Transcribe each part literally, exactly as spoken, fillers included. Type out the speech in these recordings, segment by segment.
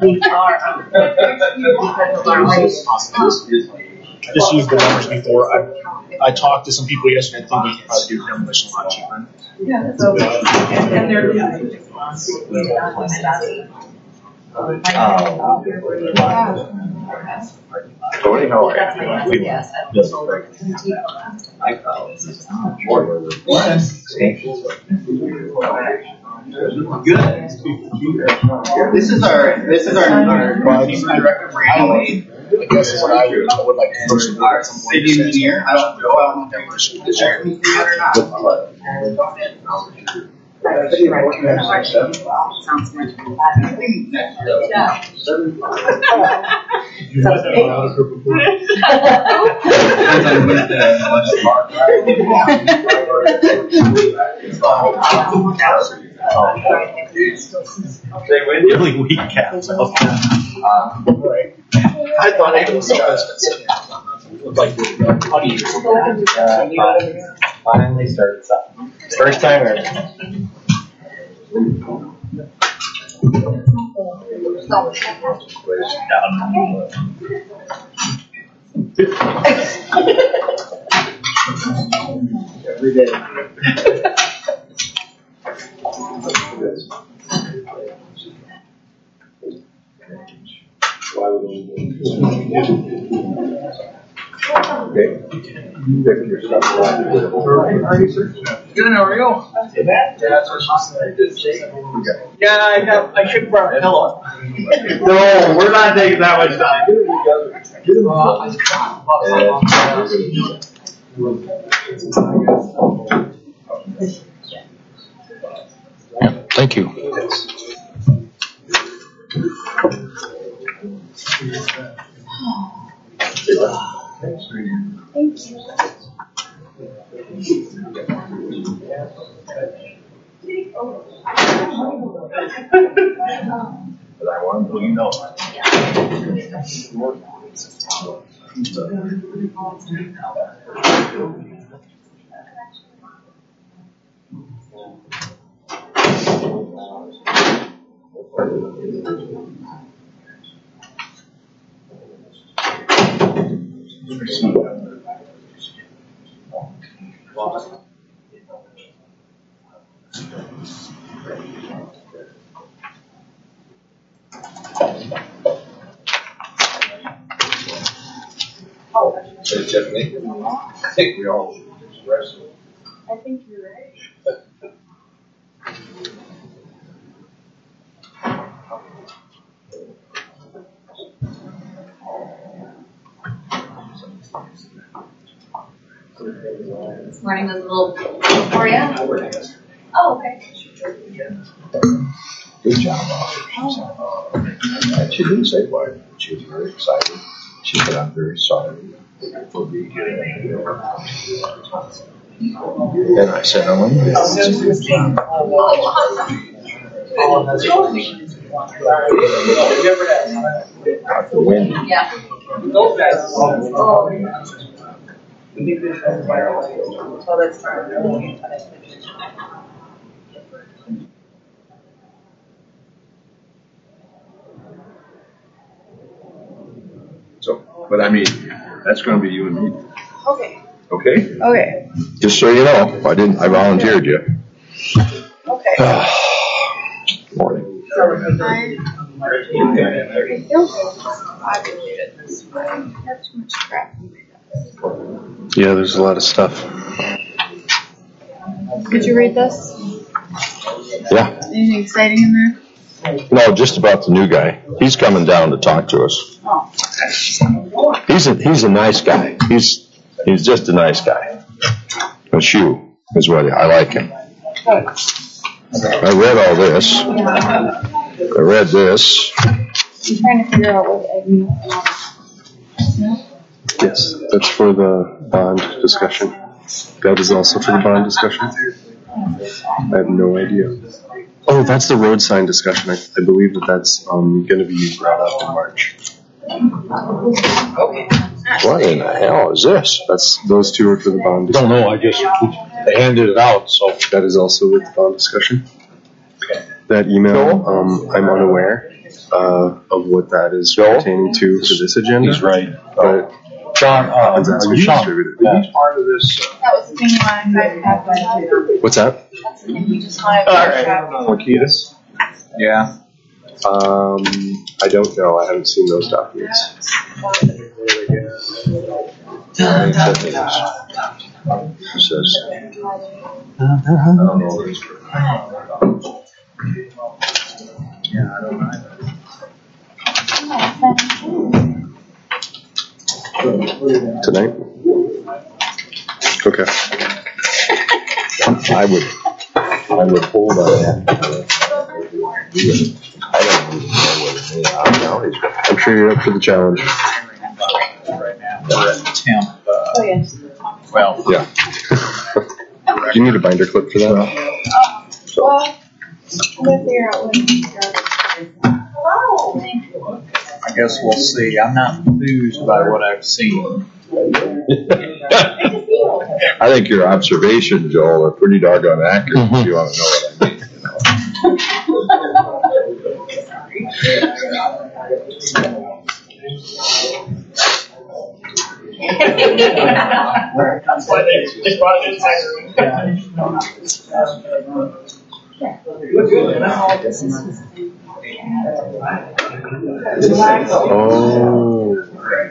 We are. Because of our life. I just used the numbers before. I I talked to some people yesterday. I think we can probably do demolition a lot cheaper. Yeah, so, and they're. Tony, how are you? Yes. I Good. This is our this is our, our director Brandon Wade. I guess what I would like to push Our city engineer. I don't know how demolition is there or not. Sounds much better. Yeah. Really weak caps. I thought it was like putty or something. Finally started something. First time ever. Every day. Okay. You pick your stuff. How are you, sir? Good, how are you? Yeah, that's what she said. Yeah, I have, I should bring a pillow. No, we're not taking that much time. Yeah, thank you. Thank you. But I want to, you know. Hey, Tiffany, I think we all should wrestle. I think you're right. This morning was a little for you. Oh, okay. Good job, and she didn't say why. She was very excited. She said, "I'm very sorry for being here." And I said, "Oh, I'm good." Doctor Wendy. Yeah. Those guys. Oh, that's fine. So, but I mean, that's going to be you and me. Okay. Okay? Okay. Just so you know, I didn't, I volunteered you. Okay. Morning. Yeah, there's a lot of stuff. Did you read this? Yeah. Anything exciting in there? No, just about the new guy. He's coming down to talk to us. Oh. He's a he's a nice guy. He's he's just a nice guy. A shoe is what I like him. I read all this. I read this. I'm trying to figure out what I mean. Yes, that's for the bond discussion. That is also for the bond discussion. I have no idea. Oh, that's the road sign discussion. I, I believe that that's um, going to be brought up in March. What in the hell is this? That's those two are for the bond I don't discussion. know. I just they handed it out, so That is also with the bond discussion. That email, um, I'm unaware. uh, of what that is Joel? pertaining to for this agenda. He's right. But Sean, uh, Is that are what you you Sean, distributed? are you part of this? uh, That was the thing you wanted to have done. what's that? That's the thing you just wanted to All right. have. Marquitas? Yeah. Um, I don't know. I haven't seen those documents. It says, Tonight? Okay. I would, I would hold on that. I don't even know what it is. I'm down, he's got- I'm sure you're up for the challenge. Right now, we're at temp, uh, Oh, yes. well, Yeah. Do you need a binder clip for that? Well, I'm gonna figure out what. Hello. Thank you. I guess we'll see. I'm not enthused by what I've seen. I think your observations, Joel, are pretty doggone accurate, if you want to know what I mean. That's why they, they brought it Oh.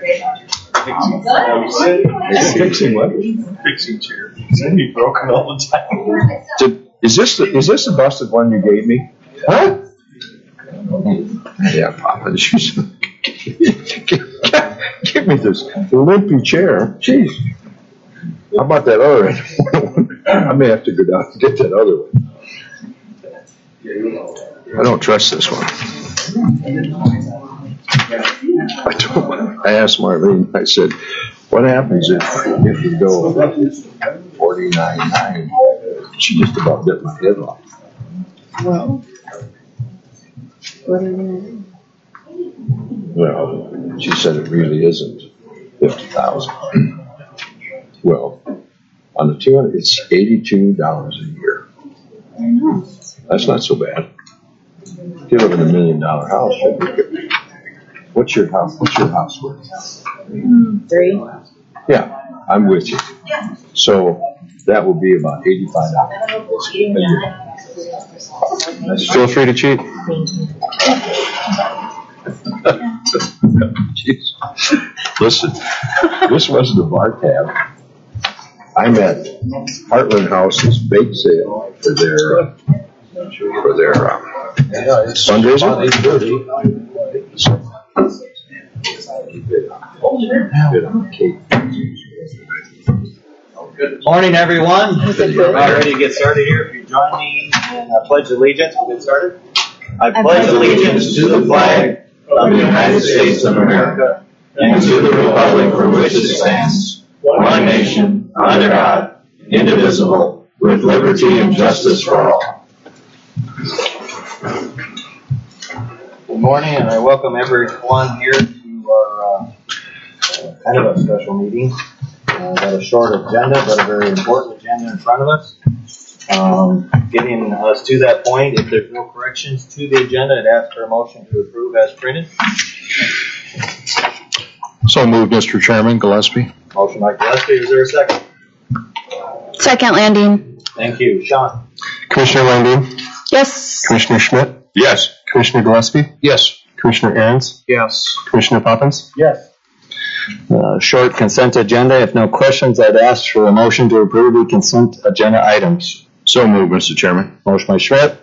Fixing what? Fixing chair. Then be broken all the time. Did, is this the, is this the busted one you gave me? Huh? Yeah, Papa, she's, give me this limpy chair. Jeez. How about that other one? I may have to go down and get that other one. I don't trust this one. I don't, I asked Marlene, I said, what happens if, if you go forty-nine nine? She just about bit my head off. Well, what are you gonna do? Well, she said it really isn't fifty thousand. Well, on the two hundred, it's eighty-two dollars a year. I know. That's not so bad. If you live in a million dollar house, should be good. What's your house? What's your house worth? Mm, Three. Yeah, I'm with you. So that would be about eighty-five dollars a year. Feel free to cheat. Jeez. Listen, this wasn't a bar tab. I'm at Heartland House's bake sale for their uh, for their uh, fundraiser. Good morning, everyone. We're about ready to get started here. If you join me in a pledge of allegiance, we'll get started. I pledge allegiance to the flag of the United States of America and to the republic for which it stands, one nation, under God, indivisible, with liberty and justice for all. Good morning, and I welcome everyone here to our uh, kind of a special meeting. Uh, got a short agenda, but a very important agenda in front of us. Um, getting us to that point, if there's no corrections to the agenda, I'd ask for a motion to approve as printed. So moved, Mister Chairman. Gillespie. Motion by Gillespie, is there a second? Second landing. Thank you. Sean? Commissioner Landine, Yes. Commissioner Schmidt, Yes. Commissioner Gillespie, Yes. Commissioner Aaron's, Yes. Commissioner Poppins. Yes. Uh, short consent agenda. If no questions, I'd ask for a motion to approve the consent agenda items. So moved, Mister Chairman. Motion by Schmidt.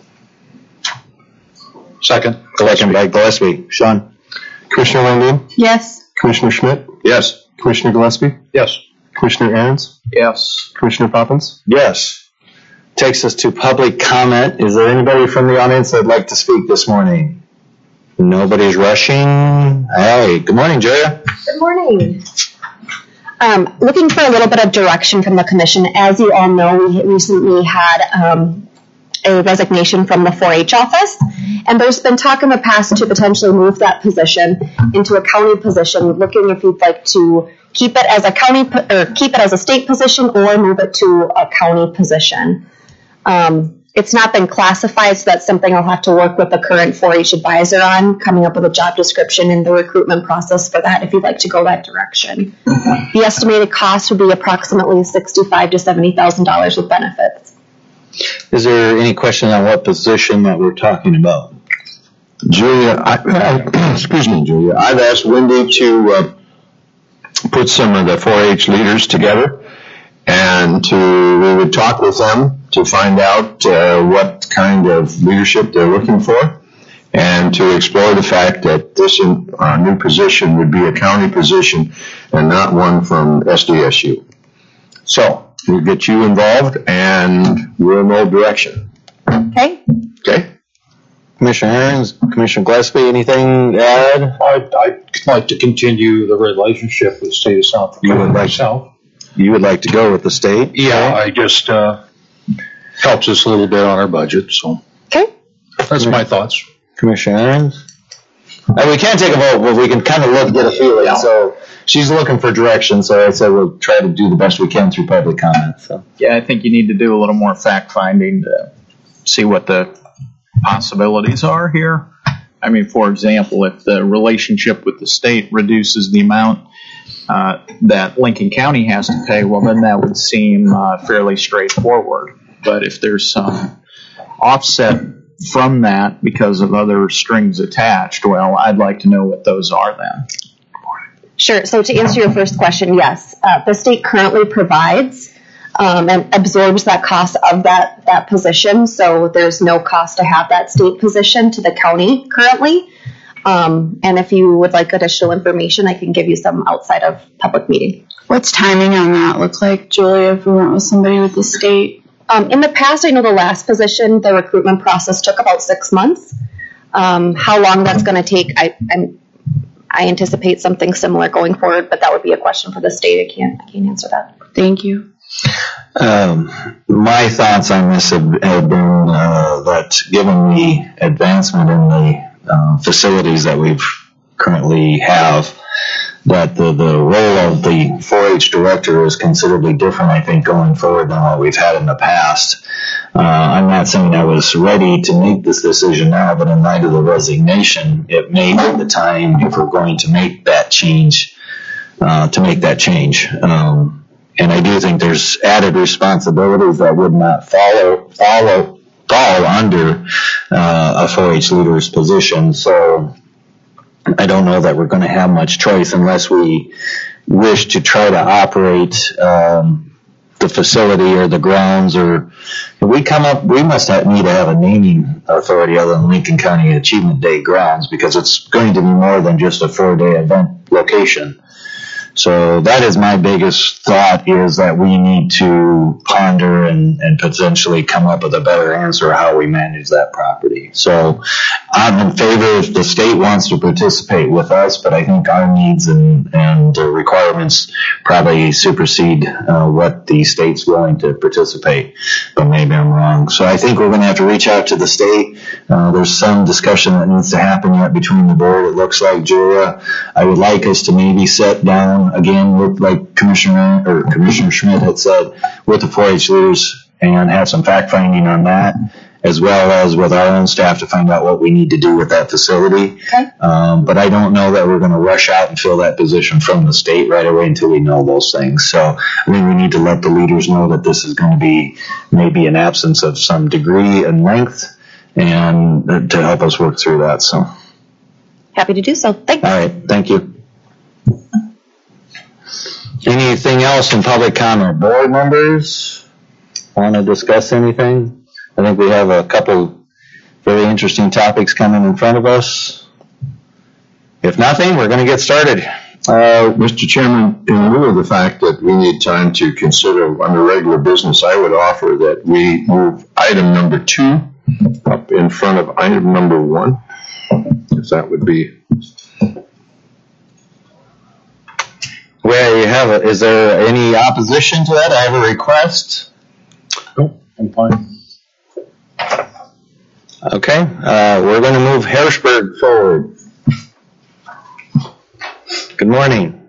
Second. Second by Gillespie. Sean? Commissioner Landine, Yes. Commissioner Schmidt, Yes. Commissioner Gillespie, Yes. Commissioner Aaron's, Yes. Commissioner Poppins. Yes. Takes us to public comment. Is there anybody from the audience that'd like to speak this morning? Nobody's rushing. Hey, good morning, Julia. Good morning. Um, looking for a little bit of direction from the commission. As you all know, we recently had um, a resignation from the four H office, and there's been talk in the past to potentially move that position into a county position. Looking if you'd like to keep it as a county po- or keep it as a state position, or move it to a county position. Um, it's not been classified, so that's something I'll have to work with the current four H advisor on, coming up with a job description and the recruitment process for that, if you'd like to go that direction. The estimated cost would be approximately sixty-five to seventy thousand dollars with benefits. Is there any question on what position that we're talking about? Julia, I, I, excuse me, Julia, I've asked Wendy to uh, put some of the four H leaders together, and to we would talk with them to find out uh, what kind of leadership they're looking for, and to explore the fact that this uh, new position would be a county position and not one from S D S U. So we'll get you involved, and we'll know direction. Okay? Okay? Commissioner Aaron's, Commissioner Gillespie, anything to add? I'd, I'd like to continue the relationship with the state of South Dakota. You would like myself. You would like to go with the state? Yeah, I just, uh, helps us a little bit on our budget, so. Okay. That's my thoughts. Commissioner Aaron's? Uh, we can't take a vote, but we can kind of look, get a feeling. Yeah. So she's looking for direction, so I said we'll try to do the best we can through public comment. So Yeah, I think you need to do a little more fact finding to see what the possibilities are here. I mean, for example, if the relationship with the state reduces the amount uh, that Lincoln County has to pay, well, then that would seem uh, fairly straightforward. But if there's some offset from that because of other strings attached, well, I'd like to know what those are then. Sure. So to answer your first question, yes. Uh, the state currently provides um, and absorbs that cost of that, that position. So there's no cost to have that state position to the county currently. Um, and if you would like additional information, I can give you some outside of public meeting. What's timing on that look like, Julia, if we went with somebody with the state? Um, in the past, I know the last position, the recruitment process took about six months. Um, how long that's going to take, I, I'm, I anticipate something similar going forward, but that would be a question for the state. I can't, I can't answer that. Thank you. Um, my thoughts on this have, have been uh, that given the advancement in the uh, facilities that we've currently have, that the, the role of the four H director is considerably different, I think, going forward than what we've had in the past. Uh, I'm not saying I was ready to make this decision now, but in light of the resignation, it may be the time if we're going to make that change, uh, to make that change. Um, and I do think there's added responsibilities that would not follow, follow, fall under uh, a four H leader's position. So I don't know that we're going to have much choice unless we wish to try to operate um, the facility or the grounds, or if we come up, we must have, need to have a naming authority other than Lincoln County Achievement Day grounds, because it's going to be more than just a four-day event location. So that is my biggest thought, is that we need to ponder and, and potentially come up with a better answer how we manage that property. So I'm in favor if the state wants to participate with us, but I think our needs and, and uh, requirements probably supersede uh, what the state's willing to participate. But maybe I'm wrong. So I think we're going to have to reach out to the state. Uh, there's some discussion that needs to happen yet between the board, it looks like, Julia. I would like us to maybe sit down again with, like Commissioner or Commissioner Schmidt had said, with the four H leaders and have some fact finding on that, as well as with our own staff to find out what we need to do with that facility. Okay. Um, but I don't know that we're going to rush out and fill that position from the state right away until we know those things. So I think we need to let the leaders know that this is going to be maybe an absence of some degree and length, and uh, to help us work through that. So happy to do so. Thanks. all right, thank you. Anything else in public comment? Board members want to discuss anything? I think we have a couple very interesting topics coming in front of us. If nothing, we're going to get started. Uh, Mister Chairman, in lieu of the fact that we need time to consider under regular business, I would offer that we move item number two up in front of item number one, if that would be. Well, you have a, is there any opposition to that? I have a request. Nope, I'm fine. Okay, uh, we're going to move Harrisburg forward. Good morning.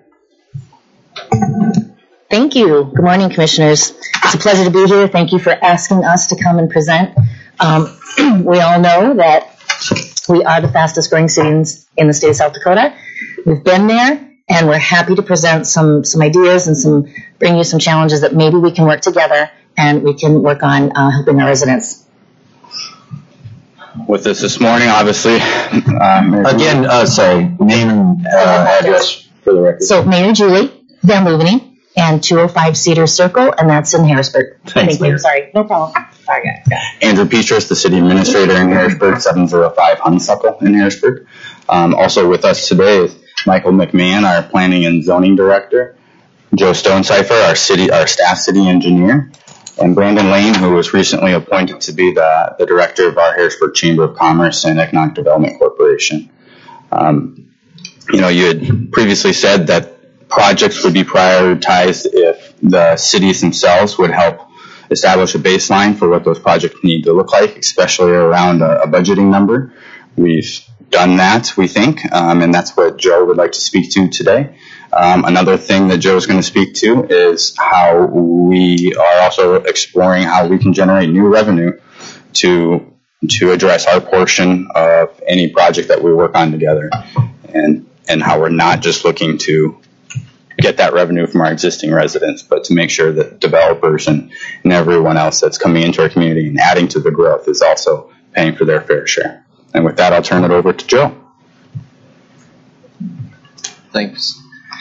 Thank you. Good morning, Commissioners. It's a pleasure to be here. Thank you for asking us to come and present Um, we all know that we are the fastest growing cities in the state of South Dakota. We've been there, and we're happy to present some, some ideas and some bring you some challenges that maybe we can work together and we can work on uh, helping our residents. With us this morning, obviously. Um, Again, uh, sorry, name and uh, address for the record. So Mayor Julie Van Leuvening and two oh five Cedar Circle, and that's in Harrisburg. Thanks, Thank you. Mayor. Sorry, no problem. Sorry, guys. Andrew Petras, the city administrator in Harrisburg, seven oh five Honeysuckle in Harrisburg. Um, also with us today is Michael McMahon, our planning and zoning director, Joe Stonecipher, our city, our staff city engineer, and Brandon Lane, who was recently appointed to be the, the director of our Harrisburg Chamber of Commerce and Economic Development Corporation. Um, you know, you had previously said that projects would be prioritized if the cities themselves would help establish a baseline for what those projects need to look like, especially around a, a budgeting number. We've done that, we think, um, and that's what Joe would like to speak to today. Um, another thing that Joe is going to speak to is how we are also exploring how we can generate new revenue to to address our portion of any project that we work on together, and and how we're not just looking to get that revenue from our existing residents, but to make sure that developers and, and everyone else that's coming into our community and adding to the growth is also paying for their fair share. And with that, I'll turn it over to Joe. Thanks.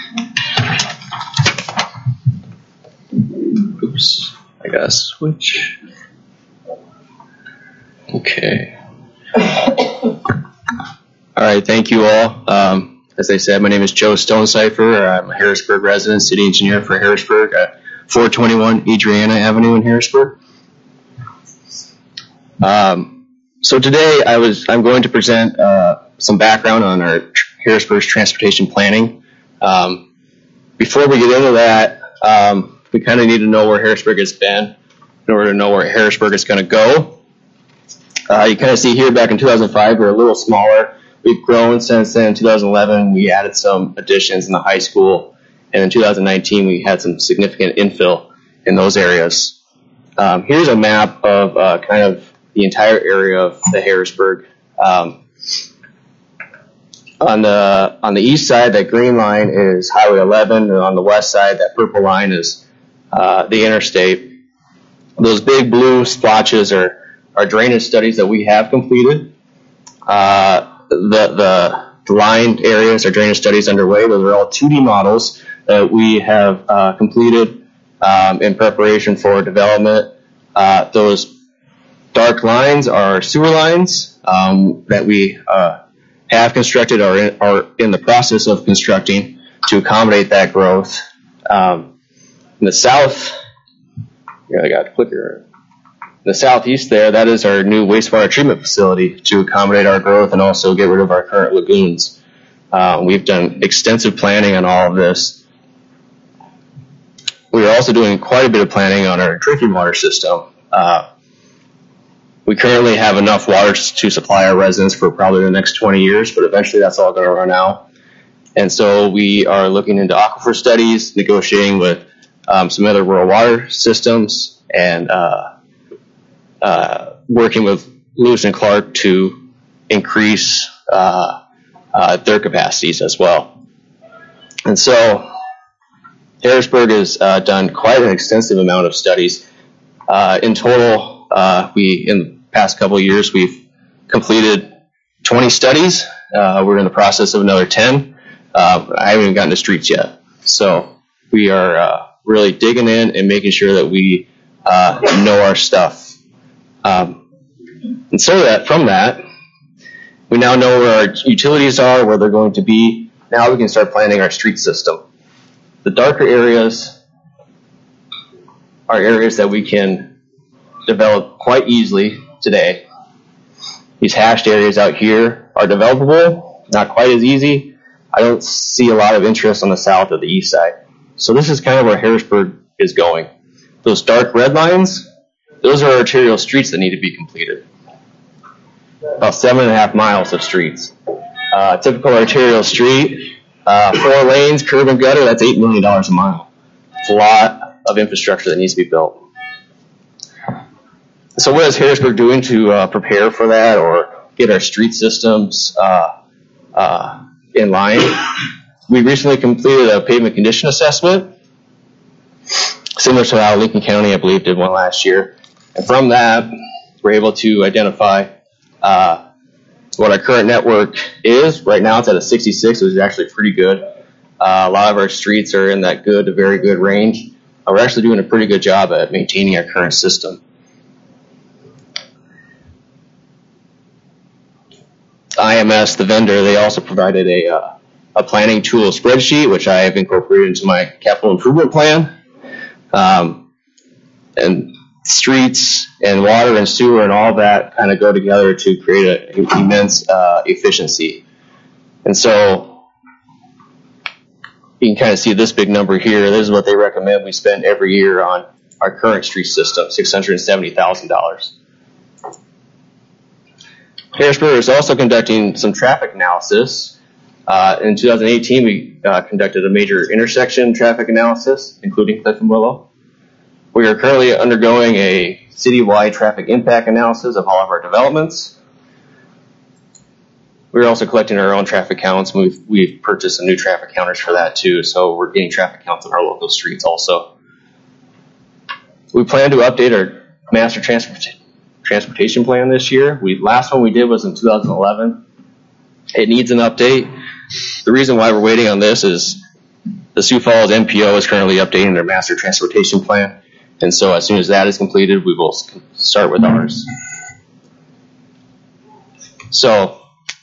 Oops, I gotta switch. Okay. All right, thank you all. Um, as I said, my name is Joe Stonecipher. I'm a Harrisburg resident, city engineer for Harrisburg at four twenty-one Adriana Avenue in Harrisburg. Um, so today I was I'm going to present uh, some background on our Harrisburg's transportation planning. Um, before we get into that, um, we kind of need to know where Harrisburg has been in order to know where Harrisburg is going to go. Uh, you kind of see here back in two thousand five, we were a little smaller. We've grown since then. In two thousand eleven, we added some additions in the high school. And in two thousand nineteen, we had some significant infill in those areas. Um, here's a map of uh, kind of the entire area of the Harrisburg. Um, on the on the east side, that green line is Highway eleven, and on the west side, that purple line is uh, the interstate. Those big blue splotches are, are drainage studies that we have completed. Uh, the, the the lined areas are drainage studies underway. Those are all two D models that we have uh, completed um, in preparation for development. Uh, those dark lines are sewer lines um, that we uh, have constructed or in, are in the process of constructing to accommodate that growth. Um, in the south, yeah, I got a clicker. In the southeast there, that is our new wastewater treatment facility to accommodate our growth and also get rid of our current lagoons. Uh, we've done extensive planning on all of this. We are also doing quite a bit of planning on our drinking water system. Uh, we currently have enough water to supply our residents for probably the next twenty years, but eventually that's all going to run out. And so we are looking into aquifer studies, negotiating with um, some other rural water systems, and uh, uh, working with Lewis and Clark to increase uh, uh, their capacities as well. And so Harrisburg has uh, done quite an extensive amount of studies. Uh, in total, uh, we in the past couple of years, we've completed twenty studies. Uh, we're in the process of another ten. Uh, I haven't even gotten to streets yet. So we are uh, really digging in and making sure that we uh, know our stuff. Um, and so that from that, we now know where our utilities are, where they're going to be. Now we can start planning our street system. The darker areas are areas that we can develop quite easily today. These hashed areas out here are developable, not quite as easy. I don't see a lot of interest on the south or the east side. So this is kind of where Harrisburg is going. Those dark red lines, those are arterial streets that need to be completed. About seven and a half miles of streets. Uh, typical arterial street, uh, four lanes, curb and gutter, that's eight million dollars a mile. It's a lot of infrastructure that needs to be built. So what is Harrisburg doing to uh, prepare for that or get our street systems uh, uh, in line? We recently completed a pavement condition assessment, similar to how Lincoln County, I believe, did one last year. And from that, we're able to identify uh, what our current network is. Right now it's at a sixty-six, which is actually pretty good. Uh, a lot of our streets are in that good to very good range. Uh, we're actually doing a pretty good job at maintaining our current system. I M S, the vendor, they also provided a, uh, a planning tool spreadsheet, which I have incorporated into my capital improvement plan. Um, and streets and water and sewer and all that kind of go together to create an immense uh, efficiency. And so you can kind of see this big number here. This is what they recommend we spend every year on our current street system, six hundred seventy thousand dollars. Harrisburg is also conducting some traffic analysis. Uh, in two thousand eighteen, we uh, conducted a major intersection traffic analysis, including Cliff and Willow. We are currently undergoing a citywide traffic impact analysis of all of our developments. We're also collecting our own traffic counts. We've, we've purchased some new traffic counters for that too, so we're getting traffic counts on our local streets also. We plan to update our master transport, transportation plan this year. We, last one we did was in two thousand eleven. It needs an update. The reason why we're waiting on this is the Sioux Falls M P O is currently updating their master transportation plan. And so as soon as that is completed, we will start with ours. So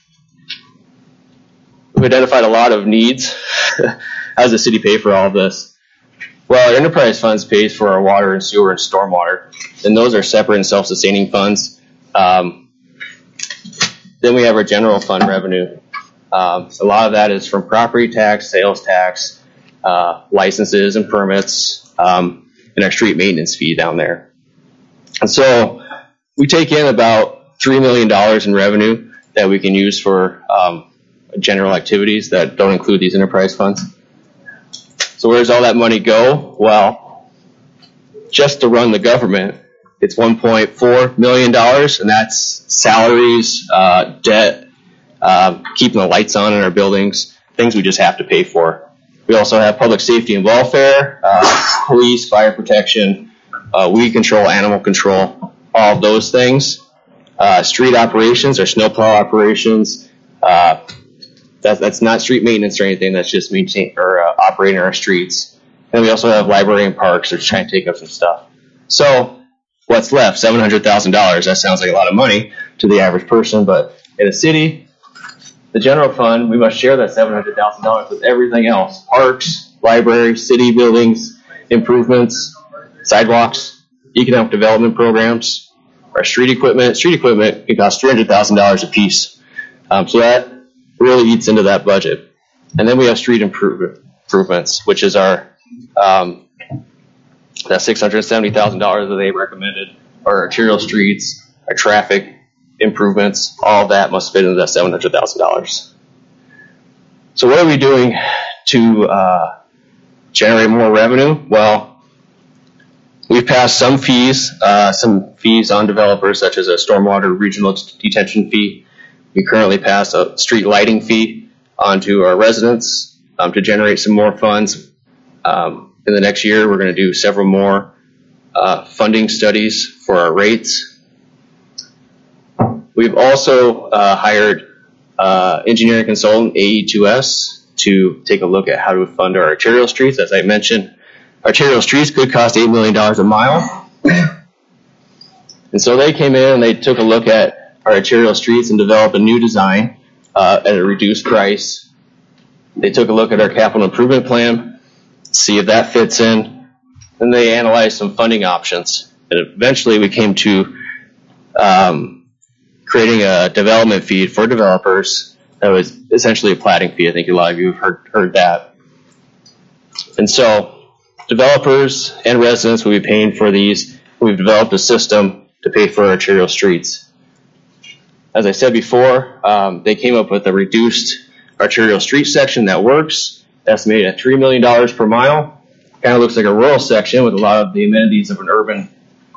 we've identified a lot of needs. How does the city pay for all of this? Well, our enterprise funds pays for our water and sewer and stormwater, and those are separate and self-sustaining funds. Um, then we have our general fund revenue. Um, a lot of that is from property tax, sales tax, uh, licenses and permits, um, and our street maintenance fee down there. And so we take in about three million dollars in revenue that we can use for um, general activities that don't include these enterprise funds. So where does all that money go? Well, just to run the government, it's one point four million dollars, and that's salaries, uh, debt, uh, keeping the lights on in our buildings, things we just have to pay for. We also have public safety and welfare, uh, police, fire protection, uh, weed control, animal control, all of those things. Uh, street operations or snowplow operations. Uh, that, that's not street maintenance or anything. That's just maintain or uh, operating our streets. And we also have library and parks, which trying to take up some stuff. So what's left? seven hundred thousand dollars. That sounds like a lot of money to the average person, but in a city, the general fund, we must share that seven hundred thousand dollars with everything else. Parks, libraries, city buildings, improvements, sidewalks, economic development programs, our street equipment. Street equipment, it costs three hundred thousand dollars a piece. Um, so that really eats into that budget. And then we have street improve- improvements, which is our, um, that six hundred seventy thousand dollars that they recommended, our arterial streets, our traffic improvements, all of that must fit into that seven hundred thousand dollars. So what are we doing to uh, generate more revenue? Well, we've passed some fees, uh, some fees on developers, such as a stormwater regional detention fee. We currently passed a street lighting fee onto our residents um, to generate some more funds. Um, in the next year, we're going to do several more uh, funding studies for our rates. We've also uh, hired uh, engineering consultant A E two S to take a look at how to fund our arterial streets. As I mentioned, arterial streets could cost eight million dollars a mile. And so they came in and they took a look at our arterial streets and developed a new design uh, at a reduced price. They took a look at our capital improvement plan, see if that fits in. Then they analyzed some funding options. And eventually we came to um, creating a development fee for developers that was essentially a platting fee. I think a lot of you have heard, heard that. And so developers and residents will be paying for these. We've developed a system to pay for arterial streets. As I said before, um, they came up with a reduced arterial street section that works, estimated at three million dollars per mile. Kind of looks like a rural section with a lot of the amenities of an urban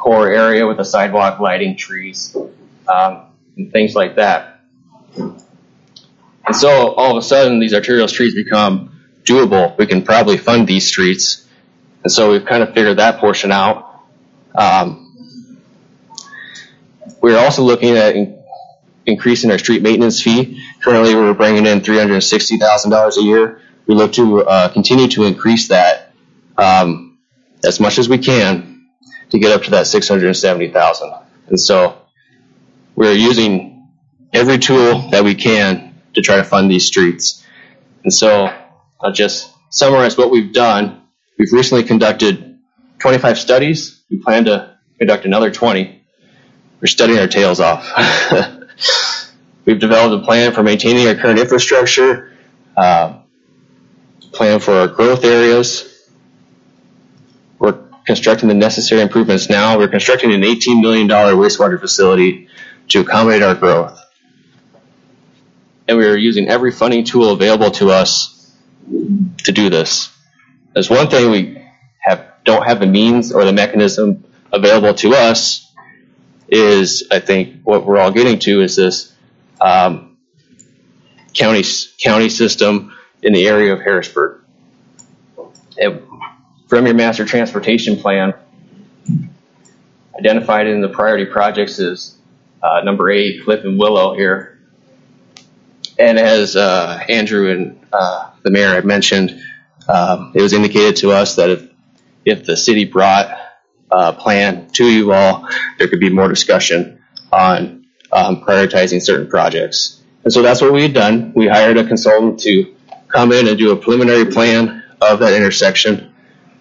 core area with the sidewalk, lighting, trees, um, and things like that. And so all of a sudden, these arterial streets become doable. We can probably fund these streets. And so we've kind of figured that portion out. Um, we're also looking at in- increasing our street maintenance fee. Currently, we're bringing in three hundred sixty thousand dollars a year. We look to uh, continue to increase that um, as much as we can to get up to that six hundred seventy thousand dollars. And so we're using every tool that we can to try to fund these streets. And so I'll just summarize what we've done. We've recently conducted twenty-five studies. We plan to conduct another twenty. We're studying our tails off. We've developed a plan for maintaining our current infrastructure, uh, plan for our growth areas. We're constructing the necessary improvements now. We're constructing an eighteen million dollars wastewater facility to accommodate our growth. And we are using every funding tool available to us to do this. There's one thing we have don't have the means or the mechanism available to us is, I think, what we're all getting to is this um, county county system in the area of Harrisburg. It, from your master transportation plan, identified in the priority projects is uh, number eight, Cliff and Willow here. And as uh, Andrew and uh, the mayor had mentioned, um, it was indicated to us that if, if the city brought a plan to you all, there could be more discussion on um, prioritizing certain projects. And so that's what we had done. We hired a consultant to come in and do a preliminary plan of that intersection.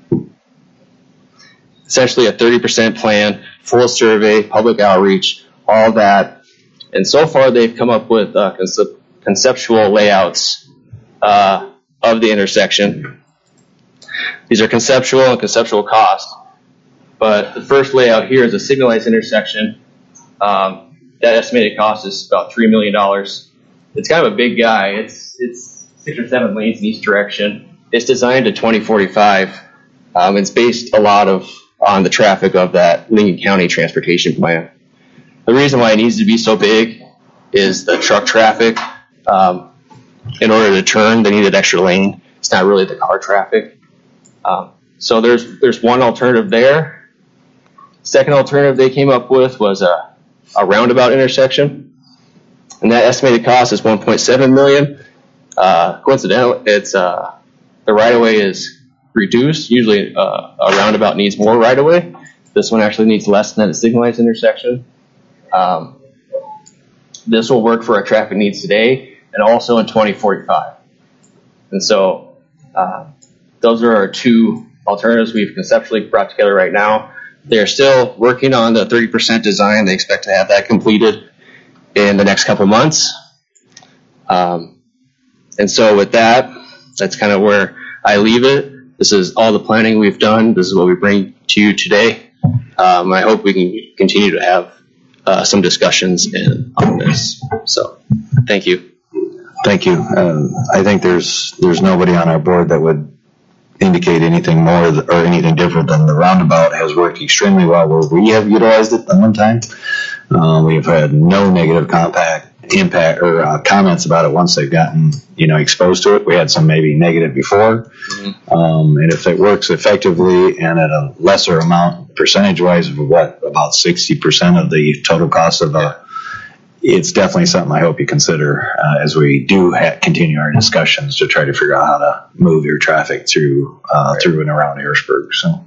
Essentially a thirty percent plan, full survey, public outreach, all that. And so far they've come up with uh, concept conceptual layouts uh, of the intersection. These are conceptual and conceptual cost. But the first layout here is a signalized intersection. Um, that estimated cost is about three million dollars. It's kind of a big guy. It's it's six or seven lanes in each direction. It's designed to twenty forty-five. Um, it's based a lot of on the traffic of that Lincoln County transportation plan. The reason why it needs to be so big is the truck traffic. Um, in order to turn, they need an extra lane. It's not really the car traffic. Um, so there's there's one alternative there. Second alternative they came up with was a, a roundabout intersection, and that estimated cost is one point seven million dollars. Uh, coincidentally, it's uh, the right of way is reduced. Usually, uh, a roundabout needs more right of way. This one actually needs less than a signalized intersection. Um, this will work for our traffic needs today and also in twenty forty-five. And so uh, those are our two alternatives we've conceptually brought together right now. They're still working on the thirty percent design. They expect to have that completed in the next couple months. Um, and so with that, that's kind of where I leave it. This is all the planning we've done. This is what we bring to you today. Um, I hope we can continue to have uh, some discussions in, on this. So thank you. Thank you. Um, I think there's there's nobody on our board that would indicate anything more th- or anything different than the roundabout has worked extremely well where we have utilized it at one time. Um, we've had no negative compact impact or uh, comments about it once they've gotten, you know, exposed to it. We had some maybe negative before. Mm-hmm. Um, and if it works effectively and at a lesser amount percentage wise of what, about sixty percent of the total cost of a, it's definitely something I hope you consider uh, as we do ha- continue our discussions to try to figure out how to move your traffic through uh, right. through and around Harrisburg. So,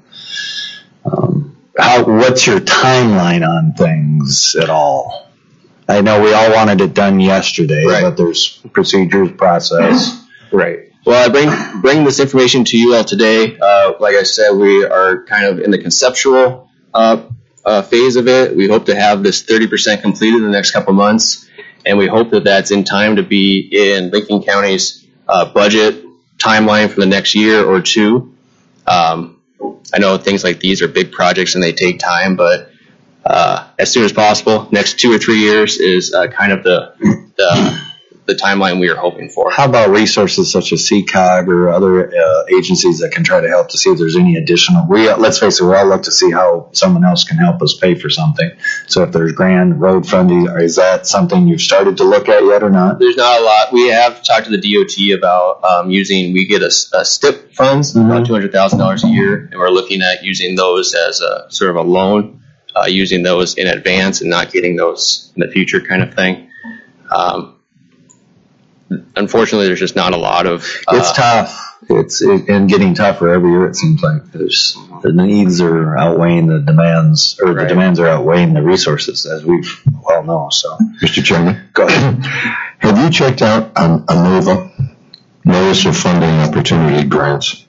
um, how what's your timeline on things at all? I know we all wanted it done yesterday, right. but there's procedures, process. Right. Well, I bring bring this information to you all today. Uh, like I said, we are kind of in the conceptual uh, uh, phase of it. We hope to have this thirty percent completed in the next couple months, and we hope that that's in time to be in Lincoln County's uh, budget timeline for the next year or two. Um, I know things like these are big projects and they take time, but uh, as soon as possible, next two or three years is uh, kind of the, the the timeline we were hoping for. How about resources such as C C O G or other uh, agencies that can try to help to see if there's any additional? We uh, let's face it, we all look to see how someone else can help us pay for something. So if there's grand road funding, or is that something you've started to look at yet or not? There's not a lot. We have talked to the D O T about um, using. We get a, a S T I P funds, mm-hmm. about two hundred thousand dollars a year, and we're looking at using those as a sort of a loan, uh, using those in advance and not getting those in the future, kind of thing. Um, Unfortunately, there's just not a lot of. Uh, it's tough. It's it, and getting tougher every year. It seems like there's the needs are outweighing the demands, or right. the demands are outweighing the resources, as we well know. So, Mister Chairman, go ahead. Have you checked out um, ANOVA, Notice of Funding Opportunity Grants?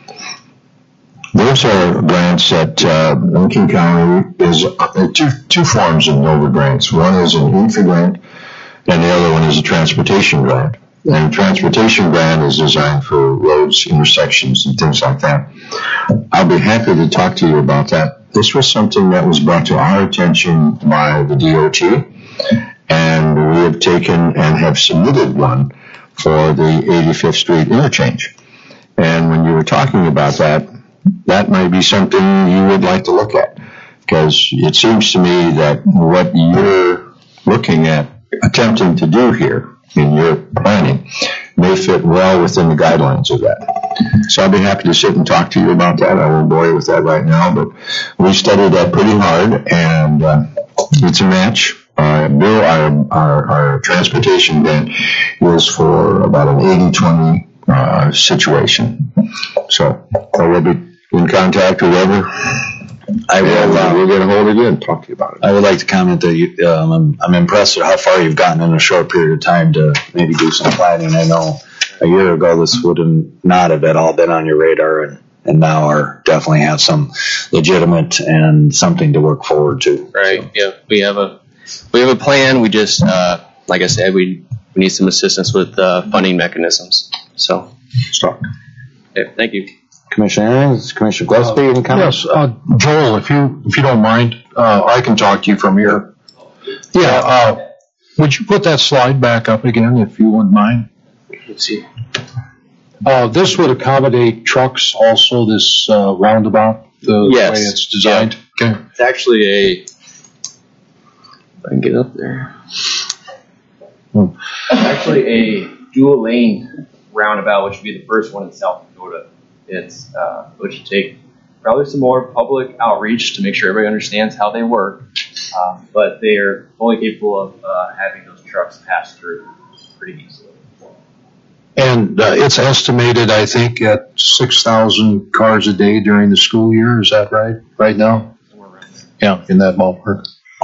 Those are grants that uh, Lincoln County is uh, two two forms of NOVA grants. One is an E F A grant, and the other one is a transportation grant. And a transportation grant is designed for roads, intersections, and things like that. I'll be happy to talk to you about that. This was something that was brought to our attention by the D O T, and we have taken and have submitted one for the eighty-fifth Street interchange. And when you were talking about that, that might be something you would like to look at, because it seems to me that what you're looking at attempting to do here in your planning may fit well within the guidelines of that. So I'll be happy to sit and talk to you about that. I won't bore you with that right now, but we studied that pretty hard, and uh, it's a match. Uh, Bill, our, our, our transportation grant is for about an eighty twenty uh, situation. So I will be in contact with whoever. I will. Uh, we'll get a hold of you and talk to you about it. I would like to comment that you, um, I'm, I'm impressed with how far you've gotten in a short period of time to maybe do some planning. I know a year ago this would have not have at all been on your radar, and, and now are definitely have some legitimate and something to work forward to. Right. So. Yeah. We have a we have a plan. We just, uh, like I said, we we need some assistance with uh, funding mechanisms. So. Stop. Okay. Thank you. Commissioner Aaron's, Commissioner Gillespie, any comments? Yes, uh, Joel, if you if you don't mind, uh, I can talk to you from here. Yeah, uh, would you put that slide back up again, if you wouldn't mind? Let's see. Uh, this would accommodate trucks also, this uh, roundabout, the yes. way it's designed? Yeah. Okay. It's actually a, if I can get up there. Hmm. It's actually a dual lane roundabout, which would be the first one in South Dakota. It's, uh, which would take probably some more public outreach to make sure everybody understands how they work. Um, but they are fully capable of uh, having those trucks pass through pretty easily. And uh, it's estimated, I think, at six thousand cars a day during the school year. Is that right, right now? Somewhere around there. Yeah, in that ballpark.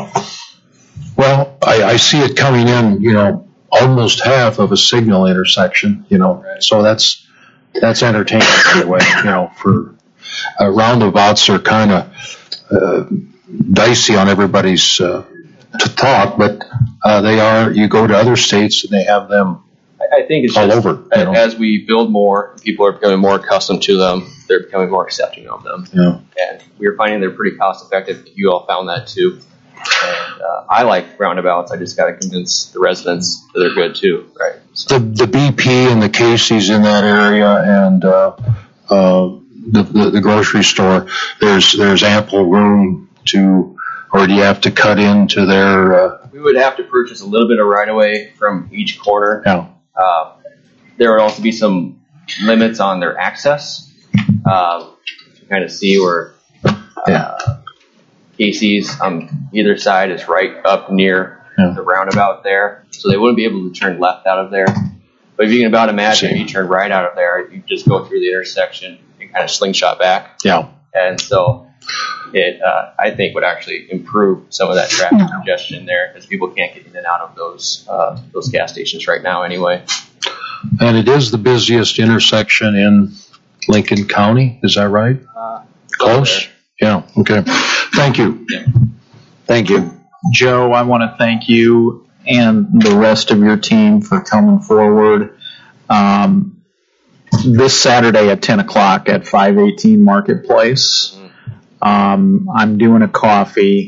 Well, I, I see it coming in, you know, almost half of a signal intersection, you know, right. So that's that's entertaining anyway, you know, for uh, roundabouts are kind of uh, dicey on everybody's uh, to thought, but uh, they are, you go to other states and they have them I, I think it's all just, over. You know? As we build more, people are becoming more accustomed to them. They're becoming more accepting of them. Yeah. And we're finding they're pretty cost effective. You all found that too. And uh, I like roundabouts. I just got to convince the residents that they're good too, right? So. The the B P and the Casey's in that area, and uh, uh, the, the the grocery store. There's there's ample room to, or do you have to cut into their? Uh, we would have to purchase a little bit of right of way from each corner. Yeah. Uh, there would also be some limits on their access. Uh, to kind of see where. Uh, yeah. Casey's on either side is right up near yeah. the roundabout there, so they wouldn't be able to turn left out of there. But if you can about imagine, if you turn right out of there, you just go through the intersection and kind of slingshot back. Yeah. And so it, uh, I think, would actually improve some of that traffic no. congestion there, because people can't get in and out of those uh, those gas stations right now anyway. And it is the busiest intersection in Lincoln County, is that right? Uh, Close? Yeah, okay. Thank you. Yeah. Thank you. Joe, I want to thank you and the rest of your team for coming forward. Um, this Saturday at ten o'clock at five eighteen Marketplace, um, I'm doing a coffee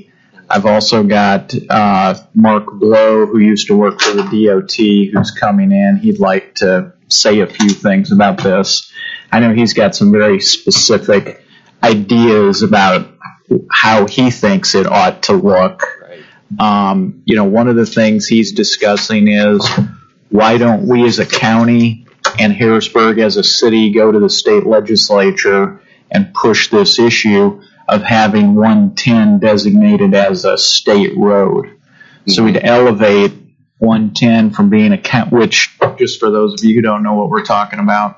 I've also got uh, Mark Blow, who used to work for the D O T, who's coming in. He'd like to say a few things about this. I know he's got some very specific ideas about how he thinks it ought to look. Um, you know, one of the things he's discussing is, why don't we as a county and Harrisburg as a city go to the state legislature and push this issue of having one ten designated as a state road? Mm-hmm. So we'd elevate one ten from being a count, which, just for those of you who don't know what we're talking about,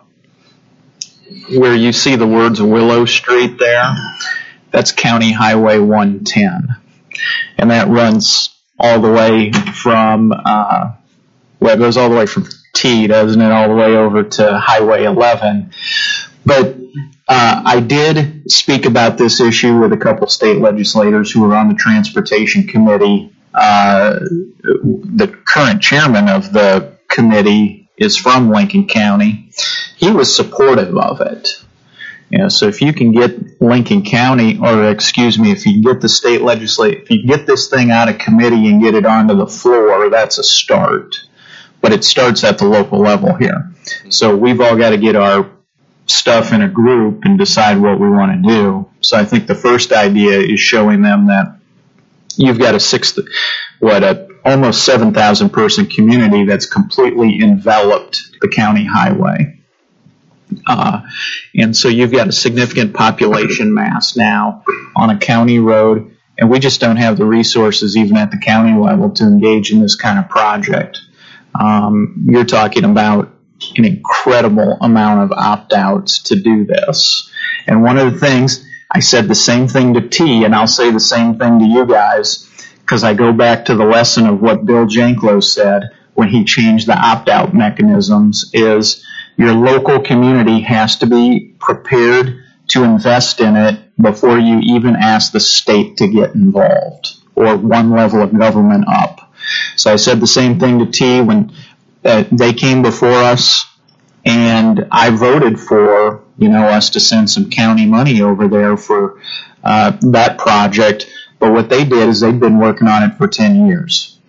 where you see the words Willow Street there, that's County Highway one ten. And that runs all the way from, uh, well, it goes all the way from T, doesn't it, all the way over to Highway eleven. But uh, I did speak about this issue with a couple state legislators who were on the Transportation Committee. Uh, the current chairman of the committee is from Lincoln County. He was supportive of it. You know, so if you can get Lincoln County, or excuse me, if you can get the state legislature, if you can get this thing out of committee and get it onto the floor, that's a start. But it starts at the local level here. So we've all got to get our stuff in a group and decide what we want to do. So I think the first idea is showing them that you've got a six, what, a almost seven thousand person community that's completely enveloped the county highway. Uh, and so you've got a significant population mass now on a county road, and we just don't have the resources even at the county level to engage in this kind of project. Um, you're talking about an incredible amount of opt-outs to do this. And one of the things, I said the same thing to T, and I'll say the same thing to you guys, because I go back to the lesson of what Bill Janklow said when he changed the opt-out mechanisms, is your local community has to be prepared to invest in it before you even ask the state to get involved, or one level of government up. So I said the same thing to T when uh, they came before us, and I voted for, you know, us to send some county money over there for uh, that project. But what they did is they've been working on it for ten years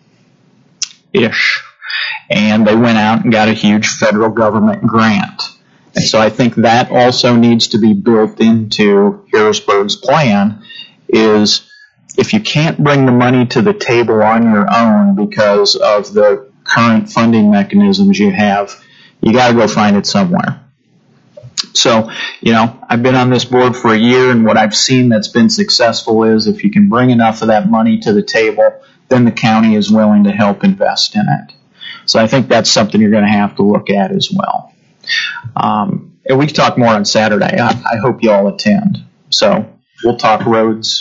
ish. And they went out and got a huge federal government grant. And so I think that also needs to be built into Harrisburg's plan, is if you can't bring the money to the table on your own because of the current funding mechanisms you have, you got to go find it somewhere. So, you know, I've been on this board for a year, and what I've seen that's been successful is if you can bring enough of that money to the table, then the county is willing to help invest in it. So I think that's something you're going to have to look at as well. Um, and we can talk more on Saturday. I, I hope you all attend. So we'll talk roads.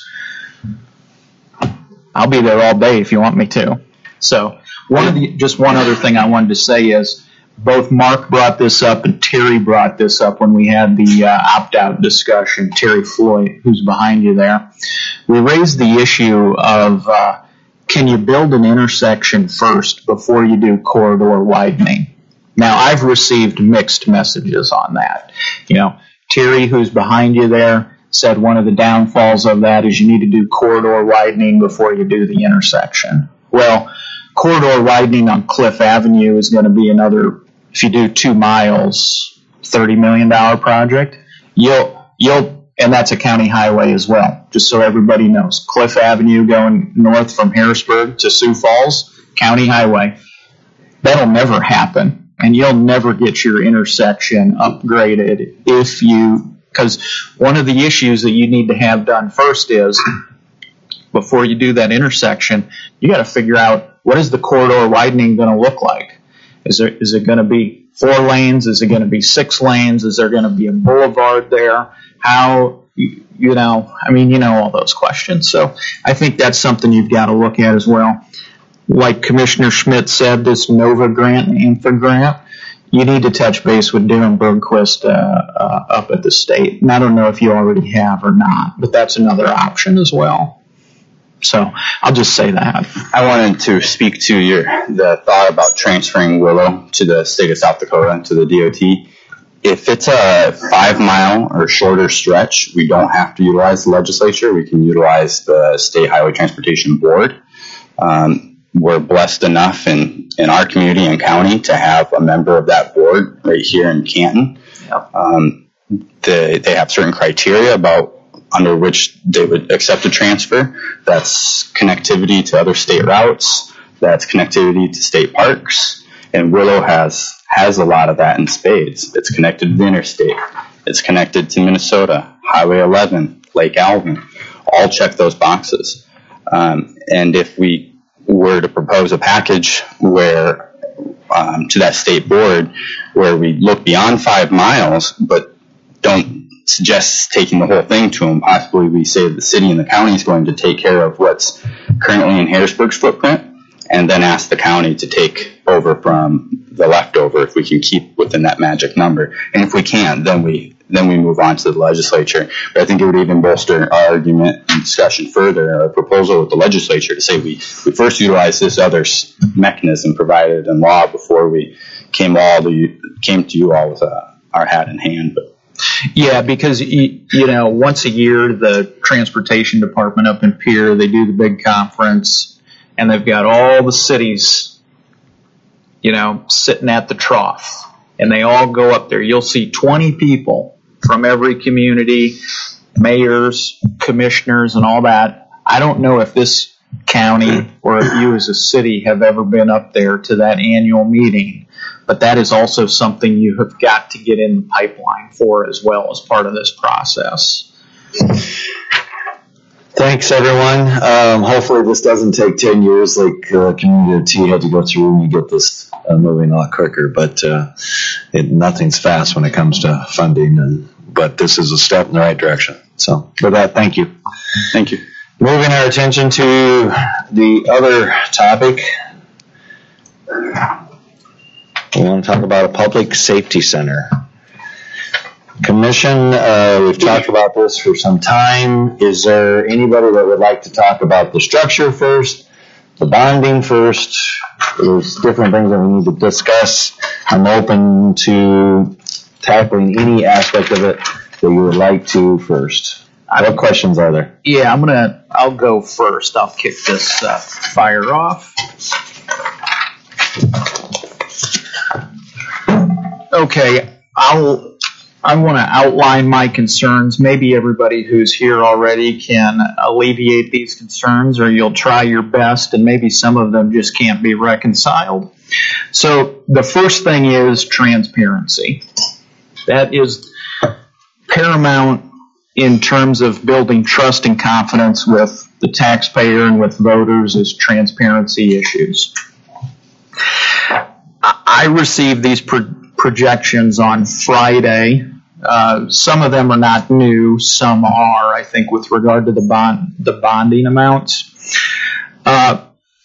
I'll be there all day if you want me to. So one of the, just one other thing I wanted to say is both Mark brought this up and Terry brought this up when we had the uh, opt-out discussion, Terry Floyd, who's behind you there. We raised the issue of uh, can you build an intersection first before you do corridor widening? Now, I've received mixed messages on that. You know, Terry, who's behind you there, said one of the downfalls of that is you need to do corridor widening before you do the intersection. Well, corridor widening on Cliff Avenue is going to be another, if you do two miles, thirty million dollars project. You'll, you'll, and that's a county highway as well, just so everybody knows. Cliff Avenue going north from Harrisburg to Sioux Falls, county highway. That'll never happen, and you'll never get your intersection upgraded if you, because one of the issues that you need to have done first is, before you do that intersection, you got to figure out what is the corridor widening going to look like. Is there, is it going to be four lanes? Is it going to be six lanes? Is there going to be a boulevard there? How, you, you know, I mean, you know all those questions. So I think that's something you've got to look at as well. Like Commissioner Schmidt said, this NOVA grant and INFA grant, you need to touch base with Darren Bergquist uh, uh, up at the state. And I don't know if you already have or not, but that's another option as well. So I'll just say that. I wanted to speak to your the thought about transferring Willow to the state of South Dakota and to the D O T. if it's a five mile or shorter stretch, we don't have to utilize the legislature. We can utilize the State Highway Transportation Board. Um, we're blessed enough in, in our community and county to have a member of that board right here in Canton. Yep. Um, they, they have certain criteria about under which they would accept a transfer. That's connectivity to other state routes. That's connectivity to state parks. And Willow has has a lot of that in spades. It's connected to the interstate. It's connected to Minnesota, Highway eleven, Lake Alvin. All check those boxes. Um, and if we were to propose a package where um, to that state board where we look beyond five miles but don't suggest taking the whole thing to them, possibly we say the city and the county is going to take care of what's currently in Harrisburg's footprint, and then ask the county to take over from the leftover if we can keep within that magic number. And if we can't, then we then we move on to the legislature. But I think it would even bolster our argument and discussion further, our proposal with the legislature to say we, we first utilize this other mechanism provided in law before we came all to you, came to you all with uh, our hat in hand. But yeah, because, you know, once a year, the transportation department up in Pierre, they do the big conference, and they've got all the cities, you know, sitting at the trough, and they all go up there. You'll see twenty people from every community, mayors, commissioners, and all that. I don't know if this county or if you as a city have ever been up there to that annual meeting, but that is also something you have got to get in the pipeline for as well as part of this process. Thanks, everyone. Um, hopefully this doesn't take ten years like uh, Community T had to go through and you get this uh, moving a lot quicker. But uh, it, nothing's fast when it comes to funding. And, but this is a step in the right direction. So with that, thank you. Thank you. Moving our attention to the other topic. We want to talk about a public safety center. Commission, uh, we've talked about this for some time. Is there anybody that would like to talk about the structure first, the bonding first? There's different things that we need to discuss. I'm open to tackling any aspect of it that you would like to first. What questions are there? Yeah, I'm gonna, I'll go first. I'll kick this uh, fire off. Okay, I'll, I want to outline my concerns. Maybe everybody who's here already can alleviate these concerns, or you'll try your best, and maybe some of them just can't be reconciled. So the first thing is transparency. That is paramount in terms of building trust and confidence with the taxpayer and with voters, is transparency issues. I received these pro- projections on Friday. Uh, some of them are not new. Some are, I think, with regard to the bond, the bonding amounts. Uh,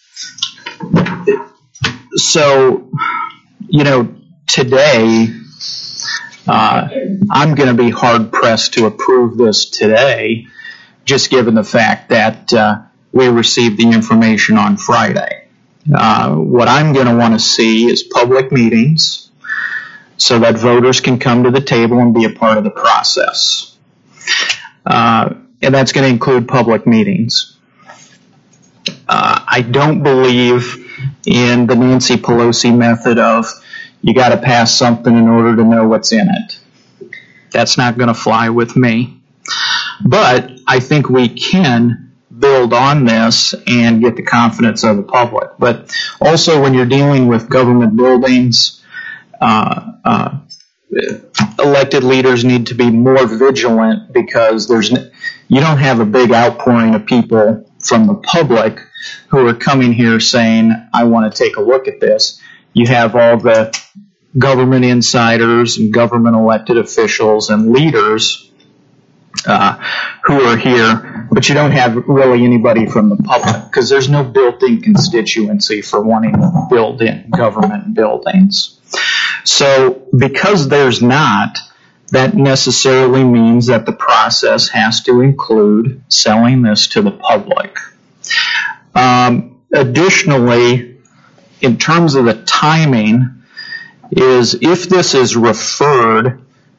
so, you know, today, uh, I'm going to be hard pressed to approve this today, just given the fact that uh, we received the information on Friday. Uh, what I'm going to want to see is public meetings, so that voters can come to the table and be a part of the process. Uh, and that's going to include public meetings. Uh, I don't believe in the Nancy Pelosi method of you got to pass something in order to know what's in it. That's not going to fly with me. But I think we can build on this and get the confidence of the public. But also when you're dealing with government buildings, Uh, uh, elected leaders need to be more vigilant, because there's n- you don't have a big outpouring of people from the public who are coming here saying, I want to take a look at this. You have all the government insiders and government elected officials and leaders uh, who are here, but you don't have really anybody from the public, because there's no built-in constituency for wanting to build in government buildings. So because there's not, that necessarily means that the process has to include selling this to the public. Um, additionally, in terms of the timing, is if this is referred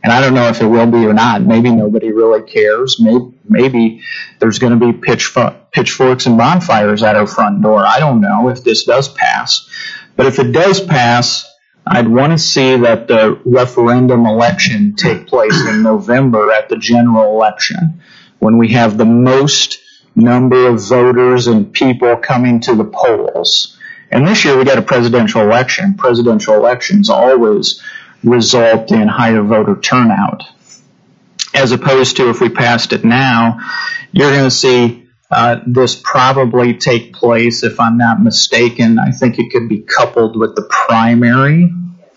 And I don't know if it will be or not. Maybe nobody really cares. Maybe, maybe there's going to be pitchfo- pitchforks and bonfires at our front door. I don't know if this does pass. But if it does pass, I'd want to see that the referendum election take place in November at the general election, when we have the most number of voters and people coming to the polls. And this year we got a presidential election. Presidential elections always result in higher voter turnout. As opposed to if we passed it now, you're going to see uh, this probably take place, if I'm not mistaken. I think it could be coupled with the primary.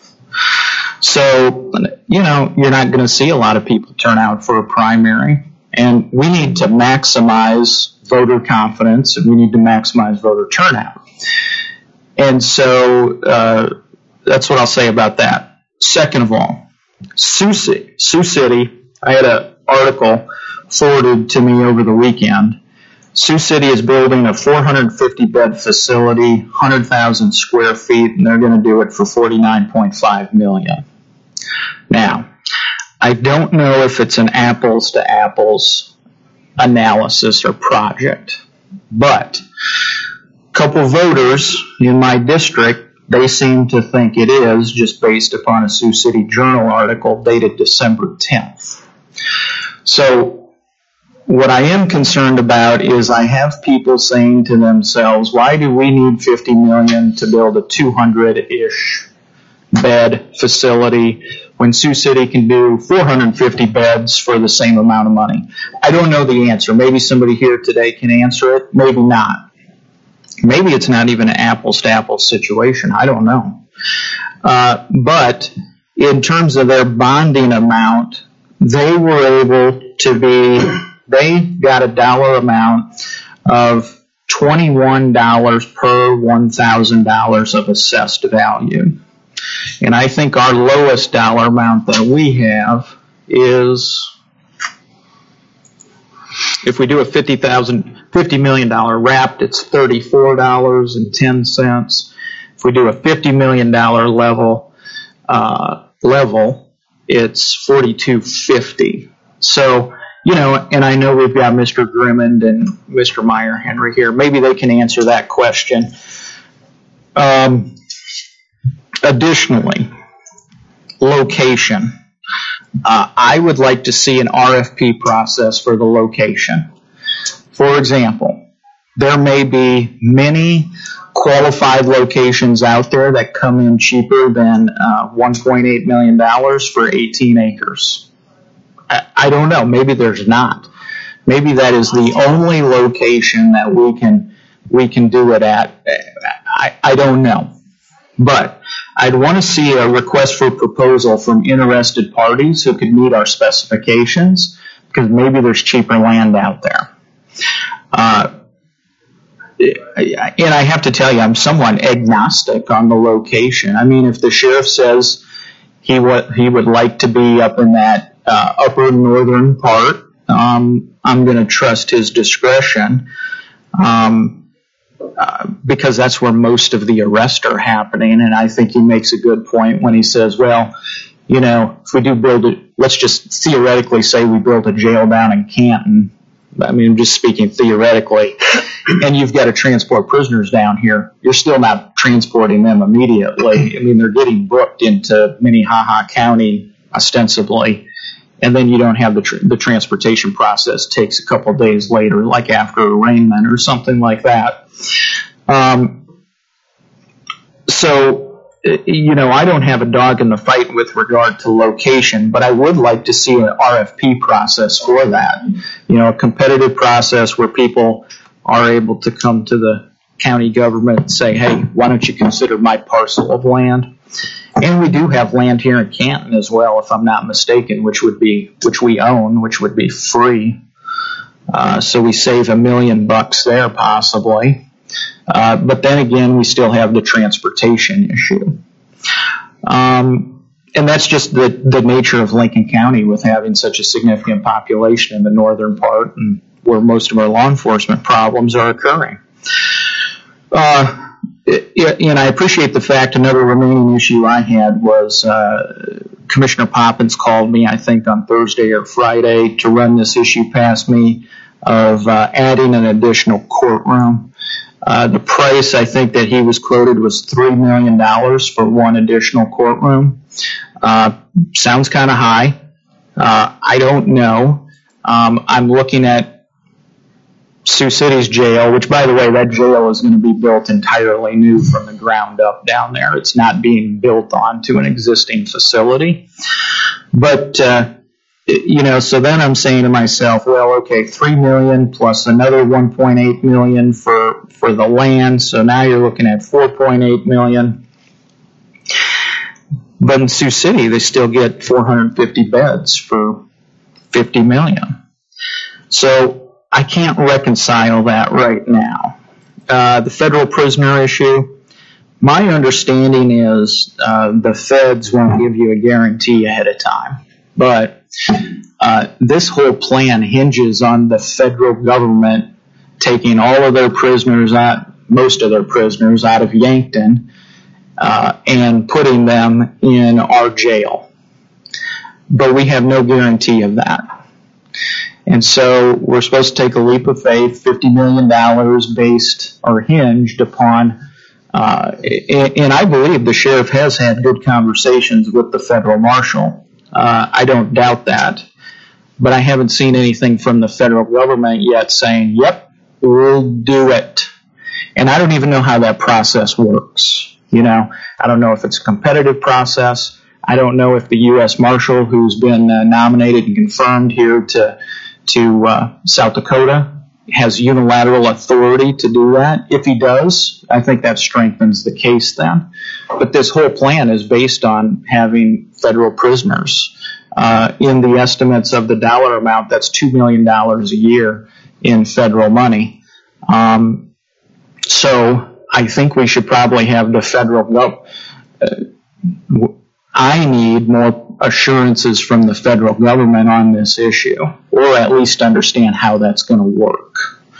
So, you know, you're not going to see a lot of people turn out for a primary. And we need to maximize voter confidence, and we need to maximize voter turnout. And so uh, that's what I'll say about that. Second of all, Sioux City, Sioux City, I had an article forwarded to me over the weekend. Sioux City is building a four hundred fifty bed facility, one hundred thousand square feet, and they're going to do it for forty-nine point five million dollars. Now, I don't know if it's an apples to apples analysis or project, but a couple voters in my district, they seem to think it is, just based upon a Sioux City Journal article dated December tenth. So what I am concerned about is I have people saying to themselves, why do we need fifty million dollars to build a two hundred-ish bed facility when Sioux City can do four hundred fifty beds for the same amount of money? I don't know the answer. Maybe somebody here today can answer it. Maybe not. Maybe it's not even an apples-to-apples situation. I don't know. Uh, but in terms of their bonding amount, they were able to be, they got a dollar amount of twenty-one dollars per one thousand dollars of assessed value. And I think our lowest dollar amount that we have is, if we do a fifty thousand, fifty million dollars wrapped, it's thirty-four dollars and ten cents. If we do a fifty million dollars level, uh, level, it's forty-two fifty. So, you know, and I know we've got Mister Grimmond and Mister Meyer Henry here. Maybe they can answer that question. Um, Additionally, location. Uh, I would like to see an R F P process for the location. For example, there may be many qualified locations out there that come in cheaper than uh, one point eight million dollars for eighteen acres. I, I don't know. Maybe there's not. Maybe that is the only location that we can we can do it at. I, I don't know. But I'd want to see a request for proposal from interested parties who could meet our specifications, because maybe there's cheaper land out there. Uh, and I have to tell you, I'm somewhat agnostic on the location. I mean, if the sheriff says he would he would like to be up in that uh, upper northern part, um, I'm going to trust his discretion. Um, Uh, because that's where most of the arrests are happening. And I think he makes a good point when he says, well, you know, if we do build it, let's just theoretically say we build a jail down in Canton. I mean, I'm just speaking theoretically. And you've got to transport prisoners down here. You're still not transporting them immediately. I mean, they're getting booked into Minnehaha County ostensibly. And then you don't have the tr- the transportation process takes a couple of days later, like after arraignment or something like that. Um, so, you know, I don't have a dog in the fight with regard to location, but I would like to see an R F P process for that. You know, a competitive process where people are able to come to the county government and say, hey, why don't you consider my parcel of land? And we do have land here in Canton as well, if I'm not mistaken, which would be, which we own, which would be free. Uh, so we save a million bucks there possibly. Uh, but then again, we still have the transportation issue. Um, and that's just the, the nature of Lincoln County with having such a significant population in the northern part and where most of our law enforcement problems are occurring. Uh, yeah, and I appreciate the fact another remaining issue I had was uh, Commissioner Poppins called me, I think, on Thursday or Friday to run this issue past me of uh, adding an additional courtroom. Uh, the price, I think, that he was quoted was three million dollars for one additional courtroom. Uh, sounds kind of high. Uh, I don't know. Um, I'm looking at Sioux City's jail, which, by the way, that jail is going to be built entirely new from the ground up down there. It's not being built onto an existing facility. But, uh, you know, so then I'm saying to myself, well, okay, three million dollars plus another one point eight million dollars for, for the land. So now you're looking at four point eight million dollars. But in Sioux City, they still get four hundred fifty beds for fifty million dollars. So I can't reconcile that right now. Uh, the federal prisoner issue, my understanding is uh, the feds won't give you a guarantee ahead of time. But uh, this whole plan hinges on the federal government taking all of their prisoners out, most of their prisoners out of Yankton, uh, and putting them in our jail. But we have no guarantee of that. And so we're supposed to take a leap of faith, fifty million dollars based or hinged upon, uh, and I believe the sheriff has had good conversations with the federal marshal. Uh, I don't doubt that. But I haven't seen anything from the federal government yet saying, yep, we'll do it. And I don't even know how that process works. You know, I don't know if it's a competitive process. I don't know if the U S Marshal, who's been uh, nominated and confirmed here to to uh, South Dakota, has unilateral authority to do that. If he does, I think that strengthens the case then. But this whole plan is based on having federal prisoners. Uh, in the estimates of the dollar amount, that's two million dollars a year in federal money. Um, so I think we should probably have the federal government. Uh, I need more assurances from the federal government on this issue, or at least understand how that's going to work.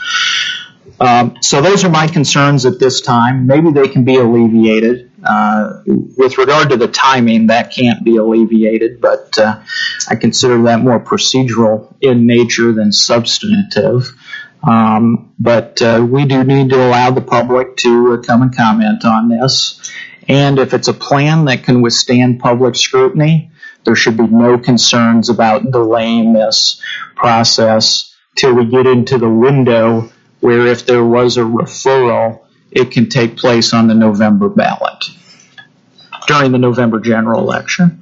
Um, so those are my concerns at this time. Maybe they can be alleviated. Uh, with regard to the timing, that can't be alleviated, but uh, I consider that more procedural in nature than substantive. Um, but uh, we do need to allow the public to uh, come and comment on this. And if it's a plan that can withstand public scrutiny, there should be no concerns about delaying this process till we get into the window where if there was a referral, it can take place on the November ballot during the November general election.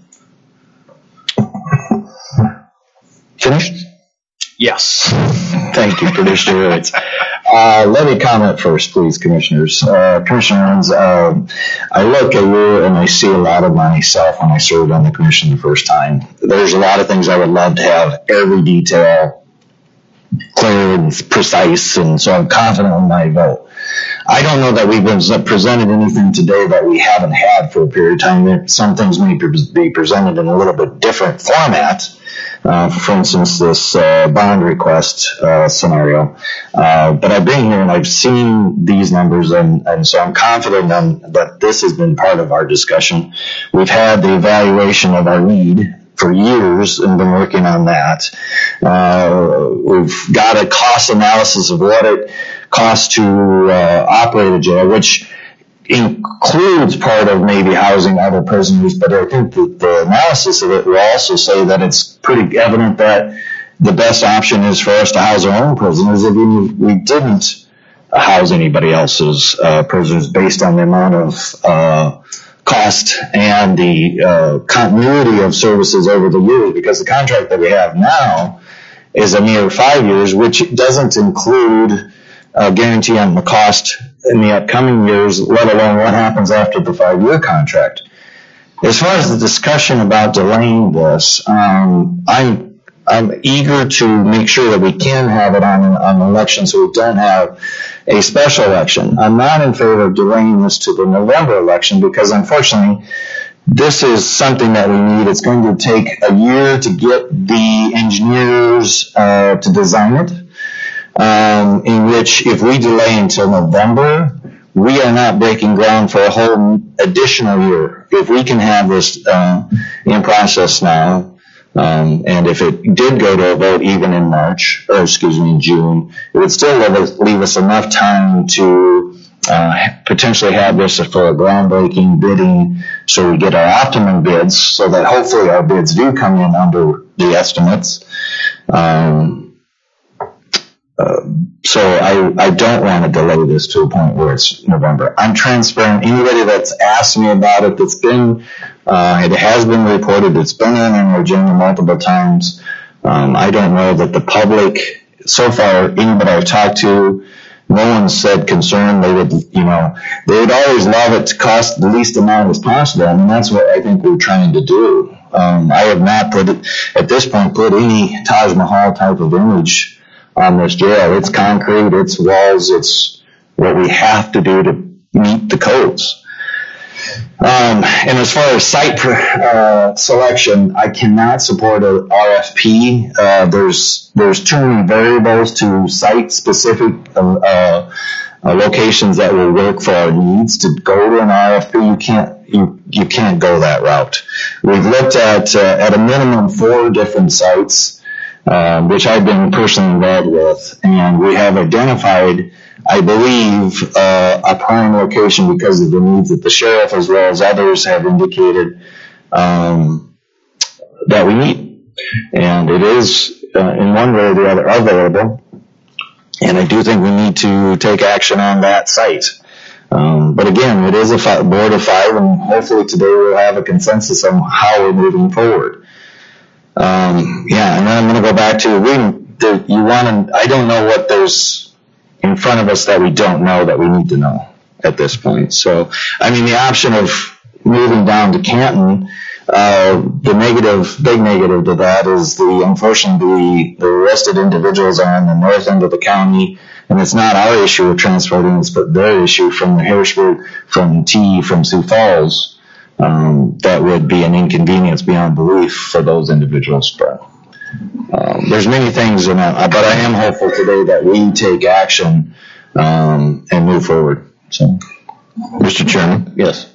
Finished? Yes. Thank you, Commissioner Ritz. Uh, let me comment first, please, Commissioners. Uh, Commissioner Ritz, uh, I look at you and I see a lot of myself when I served on the commission the first time. There's a lot of things I would love to have every detail clear and precise, and so I'm confident in my vote. I don't know that we've been presented anything today that we haven't had for a period of time. Some things may be presented in a little bit different format. Uh, for instance, this uh, bond request uh, scenario. Uh, but I've been here and I've seen these numbers, and, and so I'm confident on, that this has been part of our discussion. We've had the evaluation of our need for years and been working on that. Uh, we've got a cost analysis of what it costs to uh, operate a jail, which includes part of maybe housing other prisoners, but I think that the analysis of it will also say that it's pretty evident that the best option is for us to house our own prisoners if we, we didn't house anybody else's uh, prisoners based on the amount of uh, cost and the uh, continuity of services over the years, because the contract that we have now is a mere five years, which doesn't include a guarantee on the cost in the upcoming years, let alone what happens after the five-year contract. As far as the discussion about delaying this, um, I'm I'm eager to make sure that we can have it on on an election, so we don't have a special election. I'm not in favor of delaying this to the November election because, unfortunately, this is something that we need. It's going to take a year to get the engineers uh, to design it. Um, in which if we delay until November, we are not breaking ground for a whole additional year. If we can have this uh, in process now, um, and if it did go to a vote even in March, or excuse me, in June, it would still leave us, leave us enough time to uh, potentially have this for a groundbreaking bidding, so we get our optimum bids, so that hopefully our bids do come in under the estimates. Um, uh, so I, I don't want to delay this to a point where it's November. I'm transparent. Anybody that's asked me about it, that's been, uh, it has been reported, it's been on our agenda multiple times. Um, I don't know that the public, so far, anybody I've talked to, no one said concern. They would, you know, they would always love it to cost the least amount as possible. I mean, that's what I think we're trying to do. Um, I have not put it, at this point, put any Taj Mahal type of image on this jail. It's concrete, it's walls, it's what we have to do to meet the codes. Um, and as far as site uh, selection, I cannot support a R F P. Uh, there's there's too many variables to site-specific uh, uh, locations that will work for our needs to go to an R F P. You can't you you can't go that route. We've looked at uh, at a minimum four different sites, uh, which I've been personally involved with, and we have identified, I believe, uh, a prime location because of the needs that the sheriff as well as others have indicated um, that we need. And it is, uh, in one way or the other, available. And I do think we need to take action on that site. Um, but again, it is a fi- board of five, and hopefully today we'll have a consensus on how we're moving forward. Um, yeah, and then I'm going to go back to, we, the, you want to, I don't know what there's in front of us that we don't know that we need to know at this point. So, I mean, the option of moving down to Canton, uh, the negative, big negative to that is the, unfortunately, the, the arrested individuals are on the north end of the county, and it's not our issue of transporting, it's but their issue from Harrisburg, from T, from Sioux Falls. Um, that would be an inconvenience beyond belief for those individuals. But um, there's many things, in that, but I am hopeful today that we take action um, and move forward. So, Mister Chairman? Yes.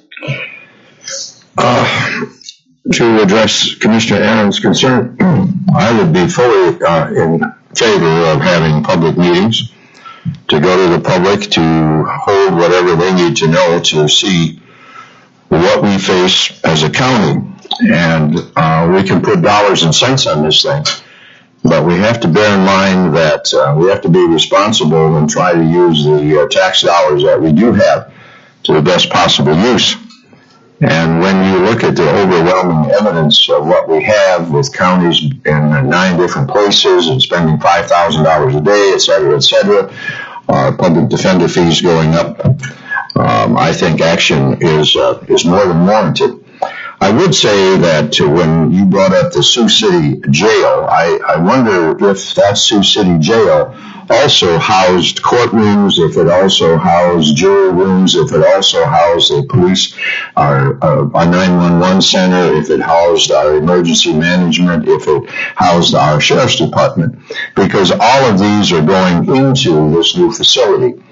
Uh, to address Commissioner Allen's concern, I would be fully uh, in favor of having public meetings to go to the public to hold whatever they need to know to see what we face as a county. And uh, we can put dollars and cents on this thing, but we have to bear in mind that uh, we have to be responsible and try to use the uh, tax dollars that we do have to the best possible use. And when you look at the overwhelming evidence of what we have with counties in nine different places and spending five thousand dollars a day, et cetera, et cetera, uh, public defender fees going up, um, I think action is uh, is more than warranted. I would say that uh, when you brought up the Sioux City Jail, I, I wonder if that Sioux City Jail also housed courtrooms, if it also housed jury rooms, if it also housed a police, our, our, our nine one one center, if it housed our emergency management, if it housed our sheriff's department, because all of these are going into this new facility.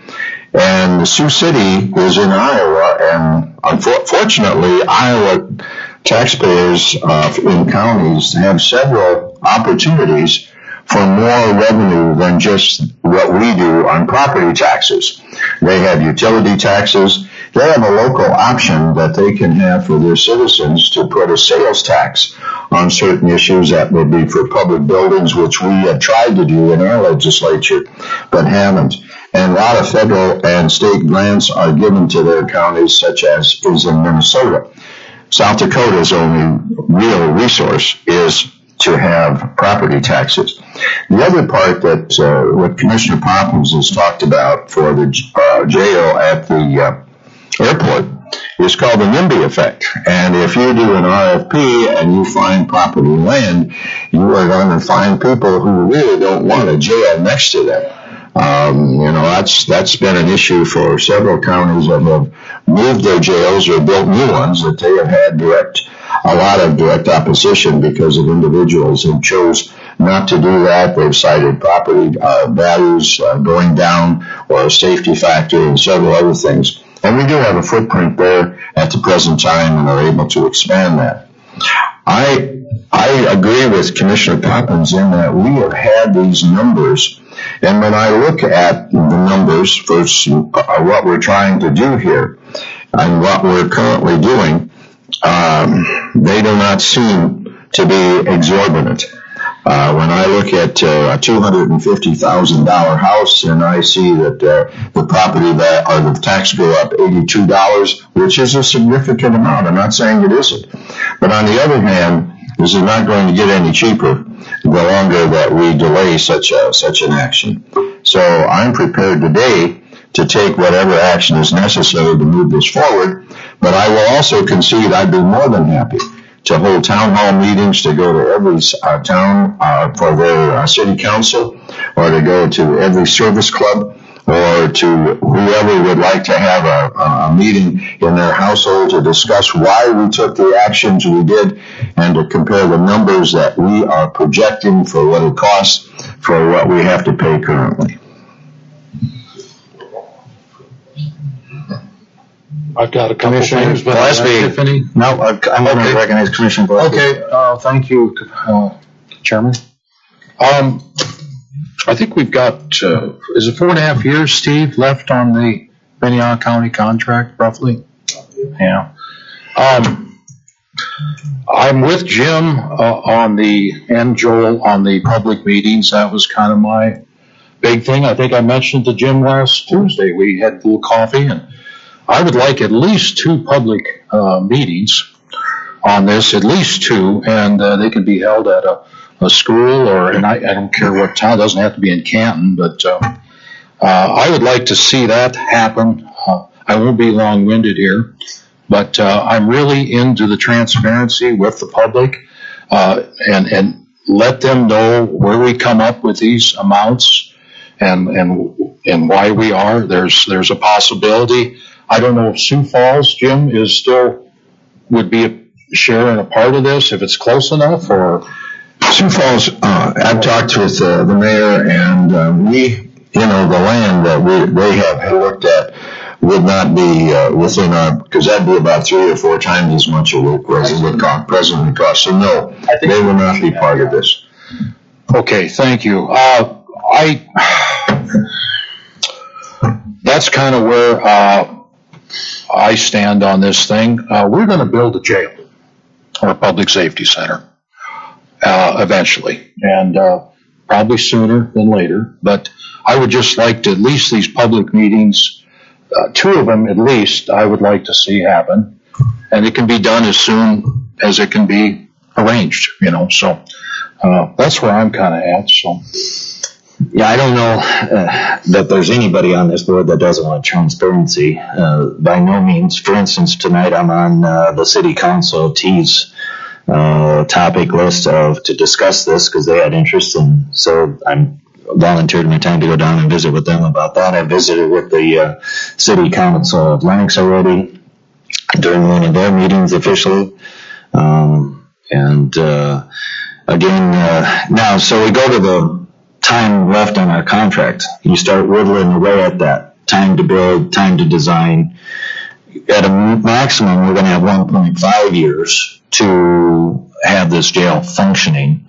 And Sioux City is in Iowa, and unfortunately, Iowa taxpayers uh, in counties have several opportunities for more revenue than just what we do on property taxes. They have utility taxes. They have a local option that they can have for their citizens to put a sales tax on certain issues that would be for public buildings, which we have tried to do in our legislature, but haven't. And a lot of federal and state grants are given to their counties, such as is in Minnesota. South Dakota's only real resource is to have property taxes. The other part that uh, what Commissioner Poppins has talked about for the uh, jail at the uh, airport is called the NIMBY effect. And if you do an R F P and you find property land, you are going to find people who really don't want a jail next to them. Um, you know, that's that's been an issue for several counties that have moved their jails or built new ones that they have had direct, a lot of direct opposition because of individuals who chose not to do that. They've cited property uh, values uh, going down or a safety factor and several other things. And we do have a footprint there at the present time and are able to expand that. I I agree with Commissioner Poppins in that we have had these numbers, and when I look at the numbers for uh, what we're trying to do here and what we're currently doing, um, they do not seem to be exorbitant. Uh, when I look at uh, a two hundred fifty thousand dollars house and I see that uh, the property that or the tax go up eighty-two dollars, which is a significant amount. I'm not saying it isn't. But on the other hand, this is not going to get any cheaper the longer that we delay such a, such an action. So I'm prepared today to take whatever action is necessary to move this forward, but I will also concede I'd be more than happy to hold town hall meetings, to go to every uh, town uh, for their uh, city council, or to go to every service club, or to whoever would like to have a, a meeting in their household to discuss why we took the actions we did and to compare the numbers that we are projecting for what it costs for what we have to pay currently. I've got a couple Commissioner things, but Gillespie. Tiffany. No, I'm going to Okay. recognize Commissioner Gillespie. Okay, uh, thank you, uh, Chairman. Um, I think we've got, uh, is it four and a half years, Steve, left on the Minnehaha County contract, roughly? Yeah. Um, I'm with Jim uh, on the, and Joel on the public meetings. That was kind of my big thing. I think I mentioned to Jim last Tuesday. We had a little coffee, and I would like at least two public uh, meetings on this, at least two, and uh, they can be held at a, a school or, and I, I don't care what town, it doesn't have to be in Canton, but uh, uh, I would like to see that happen. Uh, I won't be long-winded here, but uh, I'm really into the transparency with the public uh, and, and let them know where we come up with these amounts and, and, and why we are. There's, there's a possibility. I don't know if Sioux Falls, Jim, is still, would be a share and a part of this, if it's close enough, or? Sioux Falls, uh, I've talked with uh, the mayor, and uh, we, you know, the land that we, they have looked at would not be uh, within our, because that'd be about three or four times as much as it would cost, presently cost. So no, they will not be part of this. Okay, thank you. Uh, I, that's kind of where, uh, I stand on this thing. Uh, we're going to build a jail or a public safety center uh, eventually, and uh, probably sooner than later. But I would just like to, at least these public meetings, uh, two of them at least, I would like to see happen. And it can be done as soon as it can be arranged, you know. So uh, that's where I'm kind of at. So. Yeah, I don't know uh, that there's anybody on this board that doesn't want transparency. Uh, by no means. For instance, tonight I'm on uh, the city council T's uh, topic list of to discuss this because they had interest, and so I'm volunteered my time to go down and visit with them about that. I visited with the uh, city council of Lennox already during one of their meetings officially, um, and uh, again uh, now. So we go to the time left on our contract. You start whittling away at that time to build, time to design. At a maximum, we're going to have one point five years to have this jail functioning.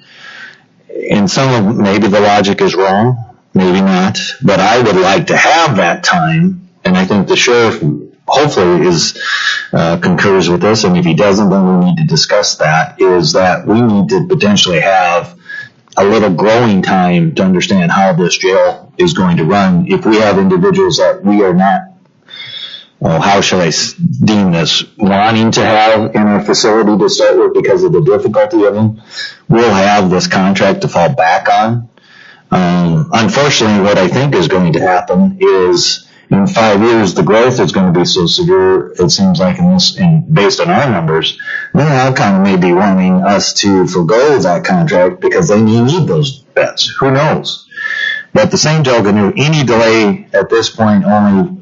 And some of maybe the logic is wrong, maybe not, but I would like to have that time, and I think the sheriff hopefully is uh, concurs with this, and if he doesn't, then we need to discuss that, is that we need to potentially have a little growing time to understand how this jail is going to run. If we have individuals that we are not, well, how shall I deem this, wanting to have in our facility to start with because of the difficulty of them, we'll have this contract to fall back on. Um, unfortunately, what I think is going to happen is in five years, the growth is going to be so severe, it seems like, in this, and based on our numbers, Minnehaha may be wanting us to forgo that contract because they need those beds. Who knows? But at the same token, any delay at this point only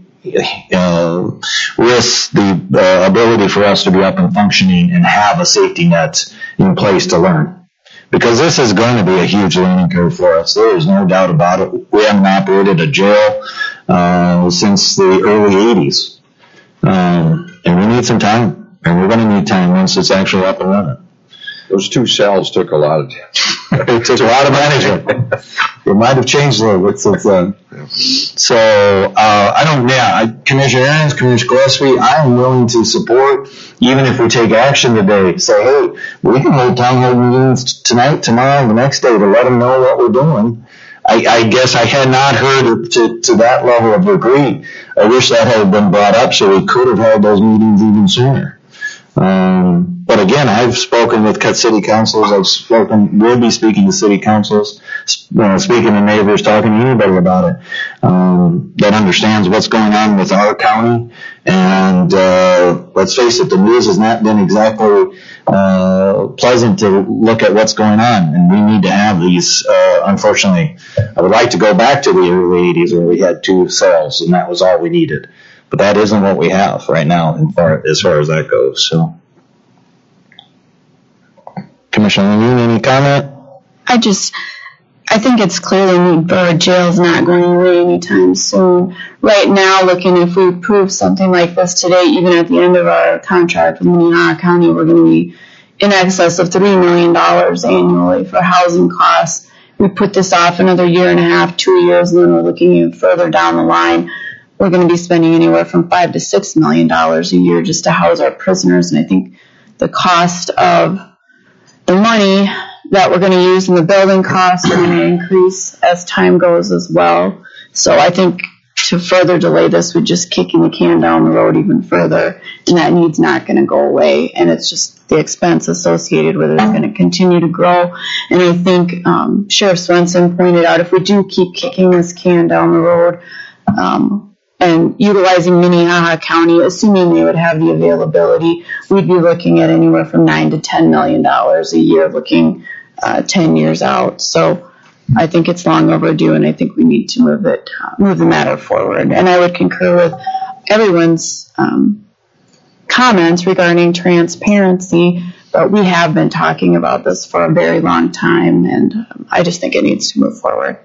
uh, risks the uh, ability for us to be up and functioning and have a safety net in place to learn. because this is going to be a huge learning curve for us. There is no doubt about it. We haven't operated a jail uh, since the early eighties. Um, and we need some time, and we're going to need time once it's actually up and running. Those two cells took a lot of It took a lot of management. It might have changed a little bit since then. So, uh, I don't, yeah, I, Commissioner Aaron's, Commissioner Gillespie, I am willing to support, even if we take action today, say, hey, we can hold town hall meetings tonight, tomorrow, the next day to let them know what we're doing. I, I guess I had not heard it to, to that level of degree. I wish that had been brought up so we could have held those meetings even sooner. Um, but again, I've spoken with city councils. I've spoken, will be speaking to city councils, uh, speaking to neighbors, talking to anybody about it um, that understands what's going on with our county. And uh, let's face it, the news has not been exactly uh, pleasant to look at what's going on. And we need to have these. Uh, unfortunately, I would like to go back to the early eighties where we had two cells, and that was all we needed. But that isn't what we have right now in far, as far as that goes. So, Commissioner Levine, any comment? I just, I think it's clearly need for our jail's not going away anytime soon. Right now, looking if we approve something like this today, even at the end of our contract with Minnehaha County, we're going to be in excess of three million dollars annually for housing costs. We put this off another year and a half, two years, and then we're looking even further down the line. We're going to be spending anywhere from five to six million dollars a year just to house our prisoners. And I think the cost of the money that we're going to use in the building costs are going to increase as time goes as well. So I think to further delay this would just kicking the can down the road even further, and that need's not going to go away. And it's just the expense associated with it is going to continue to grow. And I think um, Sheriff Swenson pointed out if we do keep kicking this can down the road, um, and utilizing Minnehaha County, assuming they would have the availability, we'd be looking at anywhere from nine to ten million dollars a year, looking uh, ten years out. So I think it's long overdue, and I think we need to move it, uh, move the matter forward. And I would concur with everyone's um, comments regarding transparency, but we have been talking about this for a very long time, and um, I just think it needs to move forward.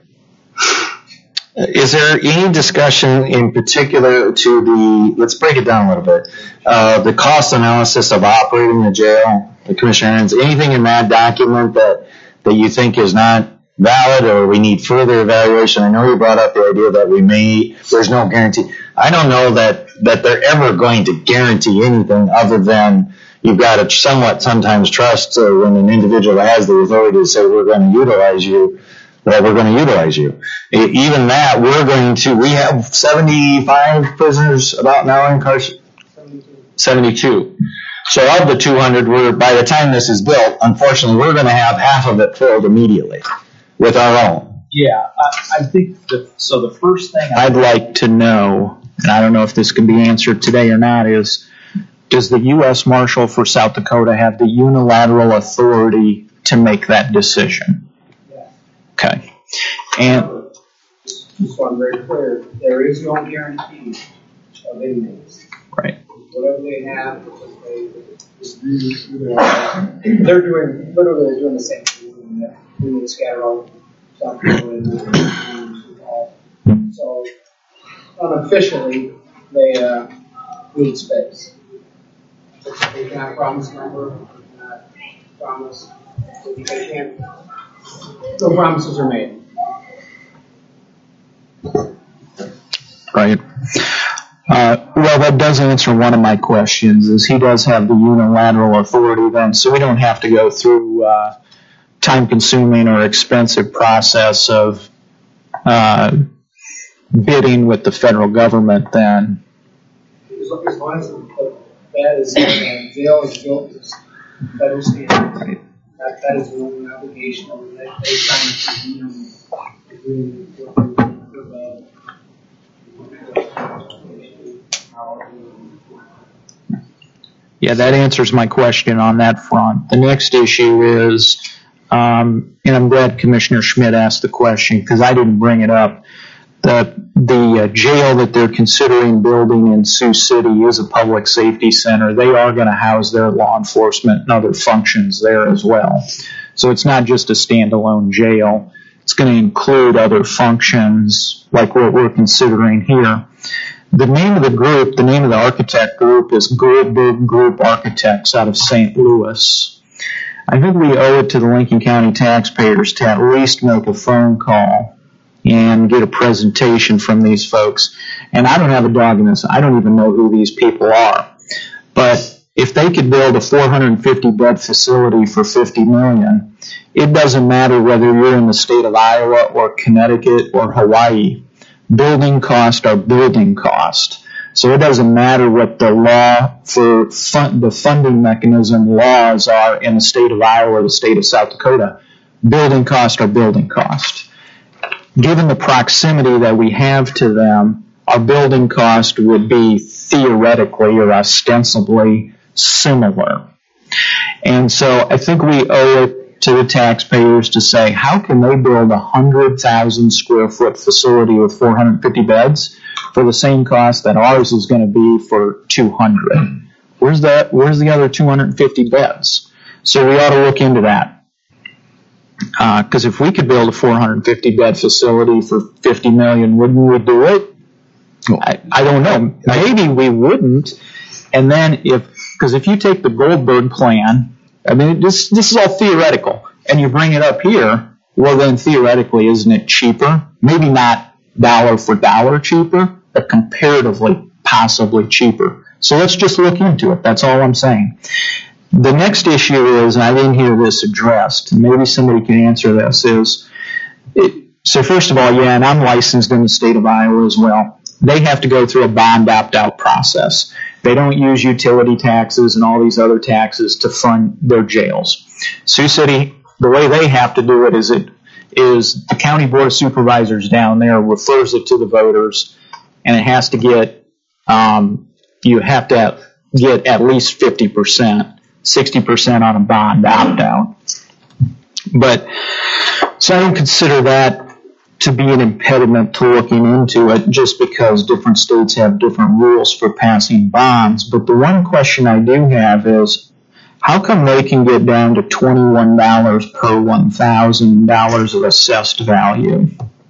Is there any discussion in particular to the, let's break it down a little bit, uh, the cost analysis of operating the jail, the Commissioner Aaron's, anything in that document that, that you think is not valid or we need further evaluation? I know you brought up the idea that we may, there's no guarantee. I don't know that, that they're ever going to guarantee anything other than you've got to somewhat sometimes trust uh, when an individual has the authority to say we're going to utilize you, that we're going to utilize you. Even that, we're going to, we have seventy-five prisoners about now incarcerated. seventy-two. So of the two hundred, we're, by the time this is built, unfortunately, we're going to have half of it filled immediately with our own. Yeah, I, I think the, so the first thing I'd like to know, and I don't know if this can be answered today or not, is does the U S Marshal for South Dakota have the unilateral authority to make that decision? Okay. And just so I'm very clear, there is no guarantee of inmates. Right. Whatever they have, they, they're doing, literally they're doing the same thing. They're doing the scatter all South Dakota. So unofficially, they uh, need space. They cannot promise a number, they cannot promise, they can't. No promises are made. Right. Uh, well, that does answer one of my questions, is he does have the unilateral authority then, so we don't have to go through uh, time-consuming or expensive process of uh, bidding with the federal government then. As long as, long as that is, uh, jail is built as federal standard. Right. That, that is the only obligation that they sign to agreement with the Yeah, that answers my question on that front. The next issue is, um, and I'm glad Commissioner Schmidt asked the question because I didn't bring it up. The, the uh, jail that they're considering building in Sioux City is a public safety center. They are going to house their law enforcement and other functions there as well. So it's not just a standalone jail. It's going to include other functions like what we're considering here. The name of the group, the name of the architect group is Goldberg Group Architects out of Saint Louis. I think we owe it to the Lincoln County taxpayers to at least make a phone call and get a presentation from these folks. And I don't have a dog in this. I don't even know who these people are. But if they could build a four hundred fifty bed facility for fifty million dollars, it doesn't matter whether you're in the state of Iowa or Connecticut or Hawaii. Building cost are building cost. So it doesn't matter what the law for fund, the funding mechanism laws are in the state of Iowa or the state of South Dakota. Building cost are building cost. Given the proximity that we have to them, our building cost would be theoretically or ostensibly similar. And so I think we owe it to the taxpayers to say, how can they build a one hundred thousand square foot facility with four hundred fifty beds for the same cost that ours is going to be for two hundred? Where's that? Where's the other two hundred fifty beds? So we ought to look into that. Because uh, if we could build a four hundred fifty bed facility for fifty million, wouldn't we do it? I, I don't know. Maybe we wouldn't. And then if, because if you take the Goldberg plan, I mean, this this is all theoretical, and you bring it up here, well then theoretically, isn't it cheaper? Maybe not dollar for dollar cheaper, but comparatively possibly cheaper. So let's just look into it. That's all I'm saying. The next issue is, and I didn't hear this addressed, and maybe somebody can answer this, is, it, so first of all, yeah, and I'm licensed in the state of Iowa as well. They have to go through a bond opt-out process. They don't use utility taxes and all these other taxes to fund their jails. Sioux City, the way they have to do it is it is the county board of supervisors down there refers it to the voters, and it has to get um, you have to get at least fifty percent, sixty percent on a bond opt-out. But so I don't consider that to be an impediment to looking into it, just because different states have different rules for passing bonds. But the one question I do have is, how come they can get down to twenty-one dollars per one thousand dollars of assessed value?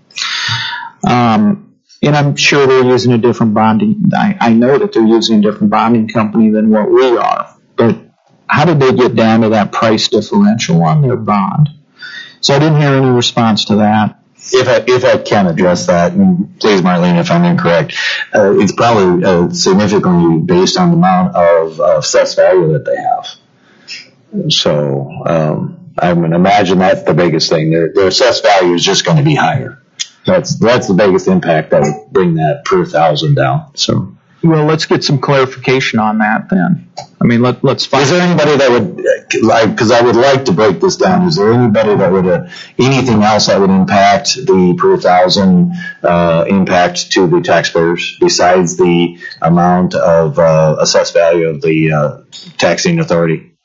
Um, and I'm sure they're using a different bonding, I, I know that they're using a different bonding company than what we are. But how did they get down to that price differential on their bond? So I didn't hear any response to that. If I, if I can address that, and please, Marlene, if I'm incorrect, uh, it's probably uh, significantly based on the amount of uh, assessed value that they have. So um, I would imagine that's the biggest thing. Their, their assessed value is just going to be higher. That's that's the biggest impact that would bring that per thousand down. So. Well, let's get some clarification on that then. I mean, let, let's find. Is there anybody that would, like, because I would like to break this down, is there anybody that would, uh, anything else that would impact the per thousand uh, impact to the taxpayers besides the amount of uh, assessed value of the uh, taxing authority?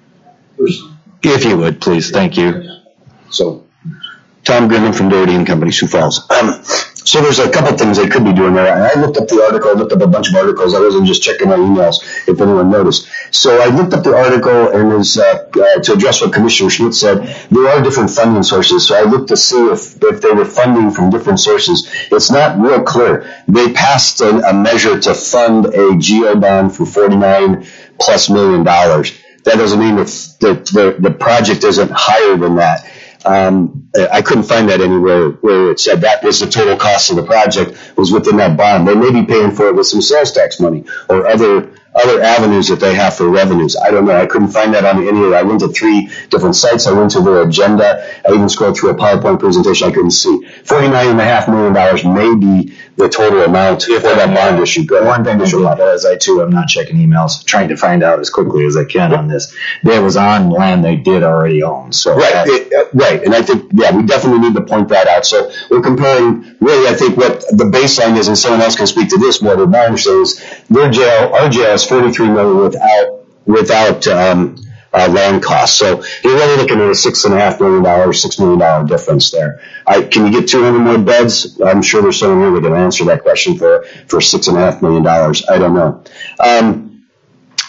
If you would, please. Thank you. So, Tom Griffin from Doherty and Company, Sioux Falls. Um, So there's a couple things they could be doing there. And I looked up the article, I looked up a bunch of articles. I wasn't just checking my emails, if anyone noticed. So I looked up the article, and was, uh, uh, to address what Commissioner Schmidt said, there are different funding sources. So I looked to see if, if they were funding from different sources. It's not real clear. They passed a, a measure to fund a GEO bond for forty-nine plus million dollars. That doesn't mean that the, the, the project isn't higher than that. Um, I couldn't find that anywhere where it said that was the total cost of the project was within that bond. They may be paying for it with some sales tax money or other other avenues that they have for revenues. I don't know. I couldn't find that on any of it. I went to three different sites. I went to their agenda. I even scrolled through a PowerPoint presentation. I couldn't see. forty-nine and a half million dollars may be the total amount for that bond issue. Go One thing as I too, I'm not checking emails, trying to find out as quickly as I can on this. That was on land they did already own. So right, it, uh, right, and I think yeah, we definitely need to point that out. So we're comparing. Really, I think what the baseline is, and someone else can speak to this more. But my understanding is their jail, our jail, is forty-three million without without um, uh, land costs. So you're really looking at a six and a half million dollars, six million dollar difference there. I, can you get two hundred more beds? I'm sure there's someone here that can answer that question for for six and a half million dollars. I don't know. Um,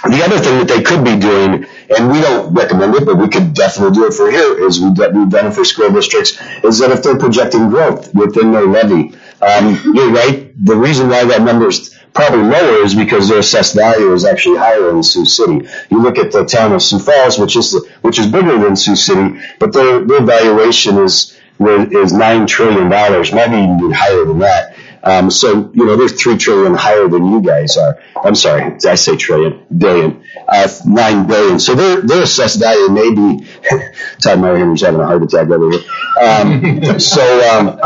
The other thing that they could be doing, and we don't recommend it, but we could definitely do it for here, is we've done, we've done it for school districts, is that if they're projecting growth within their levy, um, you're right, the reason why that number is probably lower is because their assessed value is actually higher in Sioux City. You look at the town of Sioux Falls, which is which is bigger than Sioux City, but their, their valuation is is nine trillion dollars, maybe even higher than that. Um, so, you know, they're three trillion higher than you guys are. I'm sorry, did I say trillion? Billion. Uh, nine billion. So their, their assessed value may be, Todd Meyer Henry's having a heart attack over here. Um, so, um,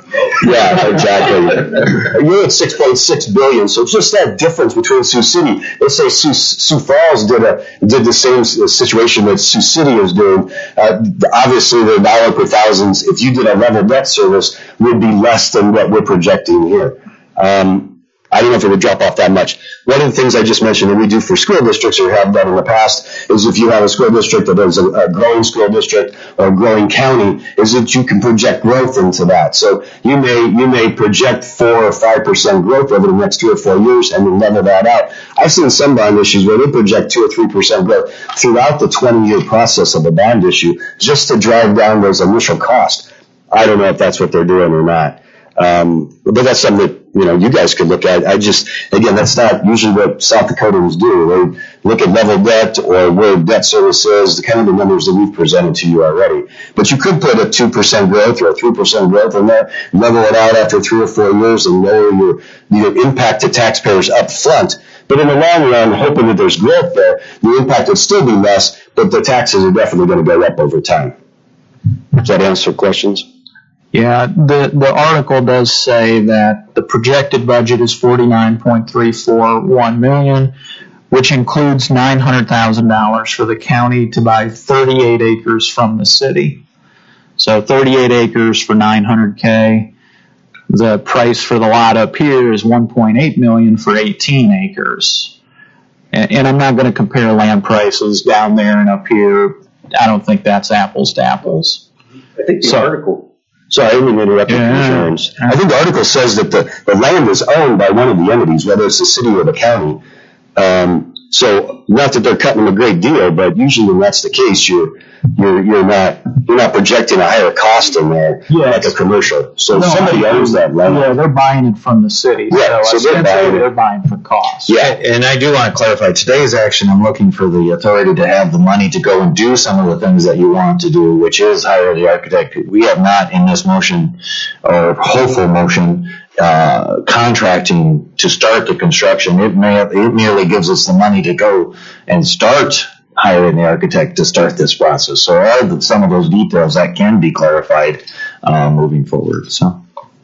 yeah, exactly. You're at six point six billion. So it's just that difference between Sioux City. Let's say Sioux, Sioux Falls did a, did the same situation that Sioux City is doing. Uh, obviously the dollar per thousands, if you did a level debt service, would be less than what we're projecting here. Um, I don't know if it would drop off that much. One of the things I just mentioned that we do for school districts or have done in the past is if you have a school district that is a, a growing school district or a growing county, is that you can project growth into that. So you may you may project four or five percent growth over the next two or four years and then level that out. I've seen some bond issues where they project two or three percent growth throughout the twenty-year process of a bond issue just to drive down those initial costs. I don't know if that's what they're doing or not. Um, but that's something that, you know, you guys could look at. I just, again, that's not usually what South Dakotans do. They look at level debt or where debt service is, the kind of the numbers that we've presented to you already. But you could put a two percent growth or a three percent growth in there, level it out after three or four years and lower your, your impact to taxpayers up front. But in the long run, hoping that there's growth there, the impact would still be less, but the taxes are definitely going to go up over time. Does that answer questions? Yeah, the, the article does say that the projected budget is forty-nine point three four one million dollars, which includes nine hundred thousand dollars for the county to buy thirty-eight acres from the city. So thirty-eight acres for nine hundred K. The price for the lot up here is one point eight million dollars for eighteen acres. And, and I'm not going to compare land prices down there and up here. I don't think that's apples to apples. I think the So- article, sorry, I didn't mean to interrupt your Yeah. concerns. I think the article says that the, the land is owned by one of the entities, whether it's the city or the county. Um, so not that they're cutting them a great deal, but usually when that's the case, you're you're you're not you're not projecting a higher cost in there Yeah. like a commercial. So No, somebody I- owns that land. Yeah, they're buying it from the city. Yeah, so so they're essentially buying it. they're buying for cost. Yeah. And I do want to clarify, today's action, I'm looking for the authority to have the money to go and do some of the things that you want to do, which is hire the architect. We have not in this motion, or hopeful motion, uh, contracting to start the construction. It may, it merely gives us the money to go and start hiring the architect to start this process. So all the, some of those details that can be clarified, uh, moving forward, so.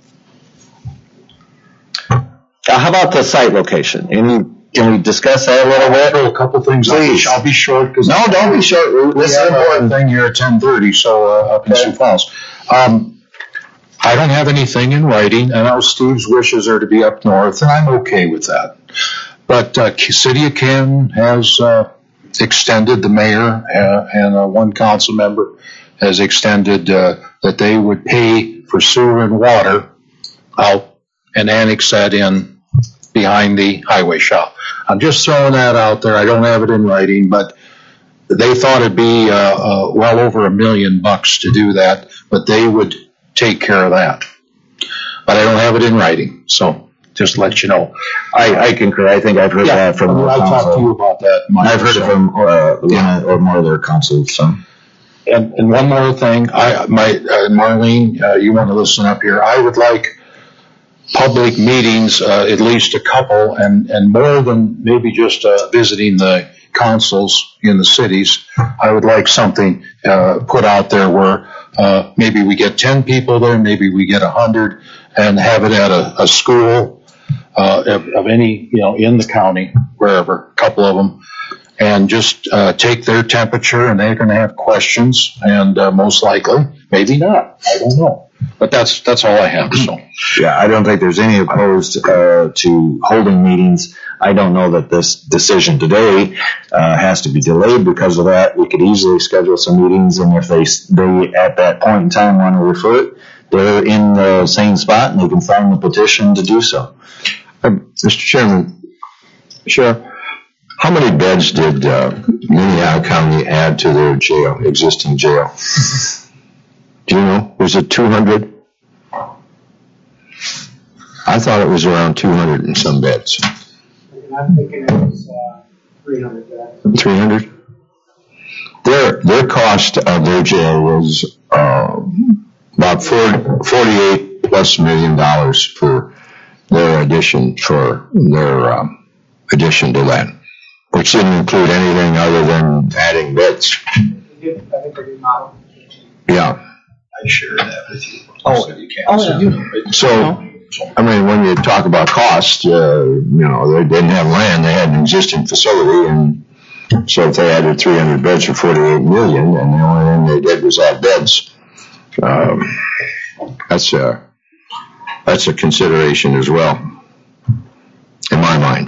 Uh, how about the site location? Any, can we discuss that a little bit? Throw a couple things. I'll be- Please. I'll be short because No, don't be short. we This is have important. a thing here at ten thirty. So uh, up in Sioux Falls, um, I don't have anything in writing. I know Steve's wishes are to be up north, and I'm okay with that. But uh, City of Canton has uh, extended, the mayor uh, and uh, one council member has extended uh, that they would pay for sewer and water out and annex that in behind the highway shop. I'm just throwing that out there. I don't have it in writing, but they thought it'd be uh, uh, well over a million bucks to do that, but they would take care of that. But I don't have it in writing, so just to let you know. I, I concur. I think I've heard Yeah, that from I mean, our I talked to council. you about that, Mike. I've heard it so. from uh, one or more of their councils. So, And, and one more thing, I, my, uh, Marlene, uh, you want to listen up here. I would like public meetings, uh, at least a couple, and, and more than maybe just, uh, visiting the councils in the cities. I would like something, uh, put out there where, uh, maybe we get ten people there, maybe we get a hundred, and have it at a, a school, uh, of, of any, you know, in the county, wherever, a couple of them. And just uh, take their temperature, and they're going to have questions, and uh, most likely, maybe not. I don't know, but that's that's all I have. So, yeah, I don't think there's any opposed uh, to holding meetings. I don't know that this decision today uh, has to be delayed because of that. We could easily schedule some meetings, and if they they at that point in time want to refer it, they're in the same spot, and they can sign the petition to do so. Uh, Mister Chairman, sure. How many beds did uh, Minnehaha County add to their jail, existing jail? Do you know? Was it two hundred? I thought it was around two hundred and some beds. And I'm thinking it was uh, three hundred beds. three hundred? Their, their cost of their jail was uh, about forty-eight plus million dollars for their addition, for their um, addition to that, which didn't include anything other than adding beds. I think they remodeled. Yeah. I share that with you. Oh, you can. oh, yeah. So, I mean, when you talk about cost, uh, you know, they didn't have land, they had an existing facility, and so if they added three hundred beds for forty-eight million, and the only thing they did was add beds, um, that's a, that's a consideration as well, in my mind.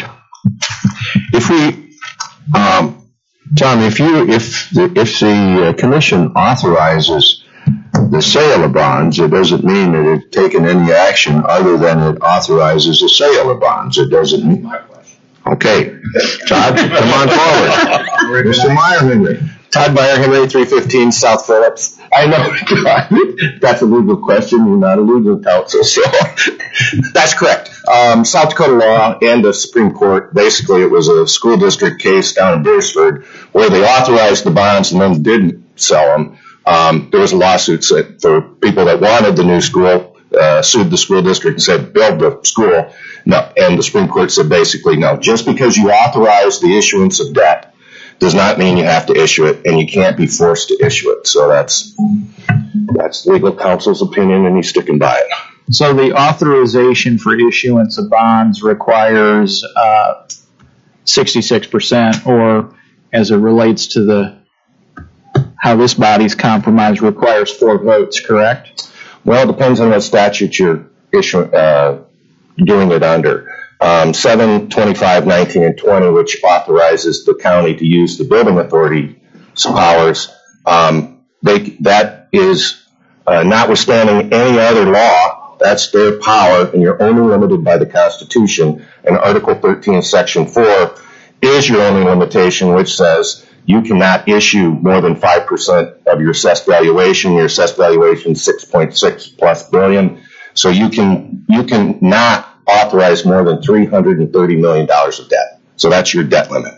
If we, um, Tom, if you, if the, if the uh, commission authorizes the sale of bonds, it doesn't mean that it's taken any action other than it authorizes the sale of bonds. It doesn't mean. Okay. Todd, come on forward. Mister Meyer Henry. Todd Meyer Henry, three fifteen South Phillips. I know. That's a legal question. You're not a legal counsel, so. That's correct. Um, South Dakota law and the Supreme Court, basically it was a school district case down in Beresford where they authorized the bonds and then didn't sell them. Um, there was a lawsuit that for people that wanted the new school, uh, sued the school district and said, build the school. No, and the Supreme Court said basically, no, just because you authorize the issuance of debt does not mean you have to issue it, and you can't be forced to issue it. So that's, that's legal counsel's opinion, and he's sticking by it. So the authorization for issuance of bonds requires uh, sixty-six percent, or as it relates to the how this body's compromised, requires four votes, correct? Well, it depends on what statute you're issuing, uh, doing it under. Um, seven, twenty-five, nineteen, and twenty, which authorizes the county to use the building authority's powers, um, they, that is uh, notwithstanding any other law. That's their power, and you're only limited by the Constitution. And Article thirteen, Section four is your only limitation, which says you cannot issue more than five percent of your assessed valuation. Your assessed valuation is six point six plus billion. So you can, you can not authorize more than three hundred thirty million dollars of debt. So that's your debt limit.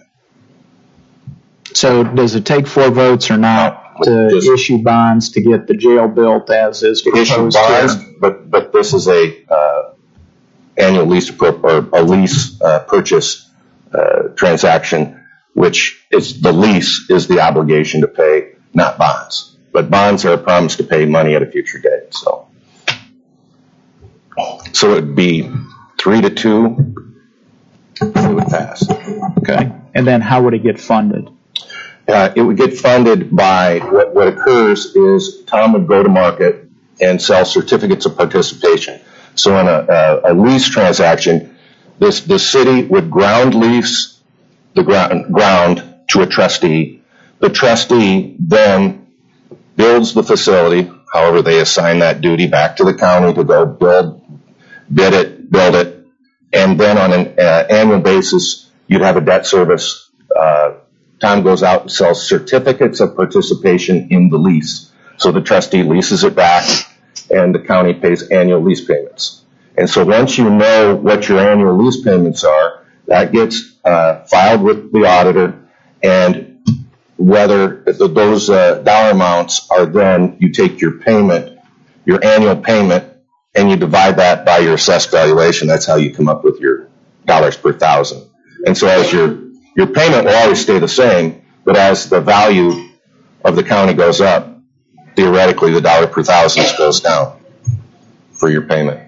So does it take four votes or not to Just issue bonds to get the jail built as is to issue proposed bonds, here? but, but this is a, uh, annual lease, pro- or a lease, uh, purchase, uh, transaction, which is, the lease is the obligation to pay, not bonds. But bonds are a promise to pay money at a future date, so. So it would be three to two, it would pass. Okay. And then how would it get funded? Uh, it would get funded by, what, what occurs is Tom would go to market and sell certificates of participation. So in a, a, a lease transaction, this, the city would ground lease the ground, ground to a trustee. The trustee then builds the facility, however they assign that duty back to the county to go build, bid it, build it, and then on an uh, annual basis, you'd have a debt service. Uh, Tom goes out and sells certificates of participation in the lease. So the trustee leases it back, and the county pays annual lease payments. And so once you know what your annual lease payments are, that gets uh, filed with the auditor, and whether those uh, dollar amounts are then, you take your payment, your annual payment, and you divide that by your assessed valuation. That's how you come up with your dollars per thousand. And so as your, your payment will always stay the same, but as the value of the county goes up, theoretically the dollar per thousand goes down for your payment.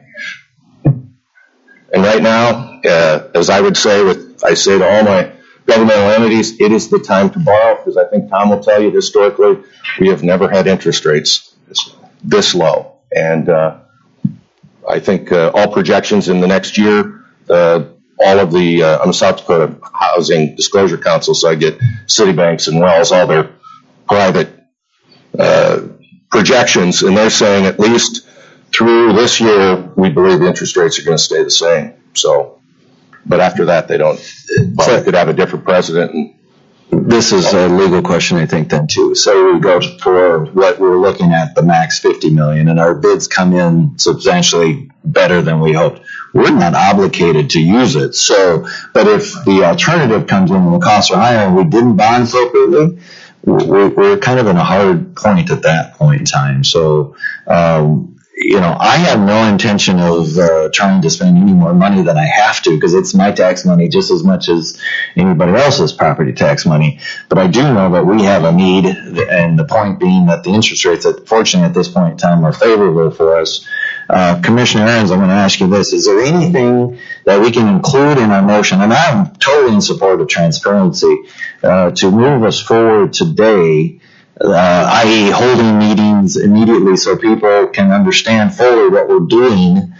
And right now, uh, as I would say with, I say to all my governmental entities, it is the time to borrow, because I think Tom will tell you historically, we have never had interest rates this, this low. And, uh, I think uh, all projections in the next year, uh, all of the, uh, I'm a South Dakota Housing Disclosure Council, so I get Citibanks and Wells, all their private uh, projections, and they're saying at least through this year, we believe interest rates are going to stay the same. So but after that, they don't, well, they could have a different president and This is a legal question, I think, then too. So we go for what we're looking at, the max fifty million, and our bids come in substantially better than we hoped. We're not obligated to use it. So, but if the alternative comes in and the costs are higher and we didn't bond appropriately, we're, we're kind of in a hard point at that point in time. So, um, you know, I have no intention of uh, trying to spend any more money than I have to, because it's my tax money just as much as anybody else's property tax money. But I do know that we have a need, and the point being that the interest rates, fortunately at this point in time, are favorable for us. Uh, Commissioner Aaron's, I'm going to ask you this. Is there anything that we can include in our motion, and I'm totally in support of transparency, uh, to move us forward today, Uh, that is holding meetings immediately so people can understand fully what we're doing,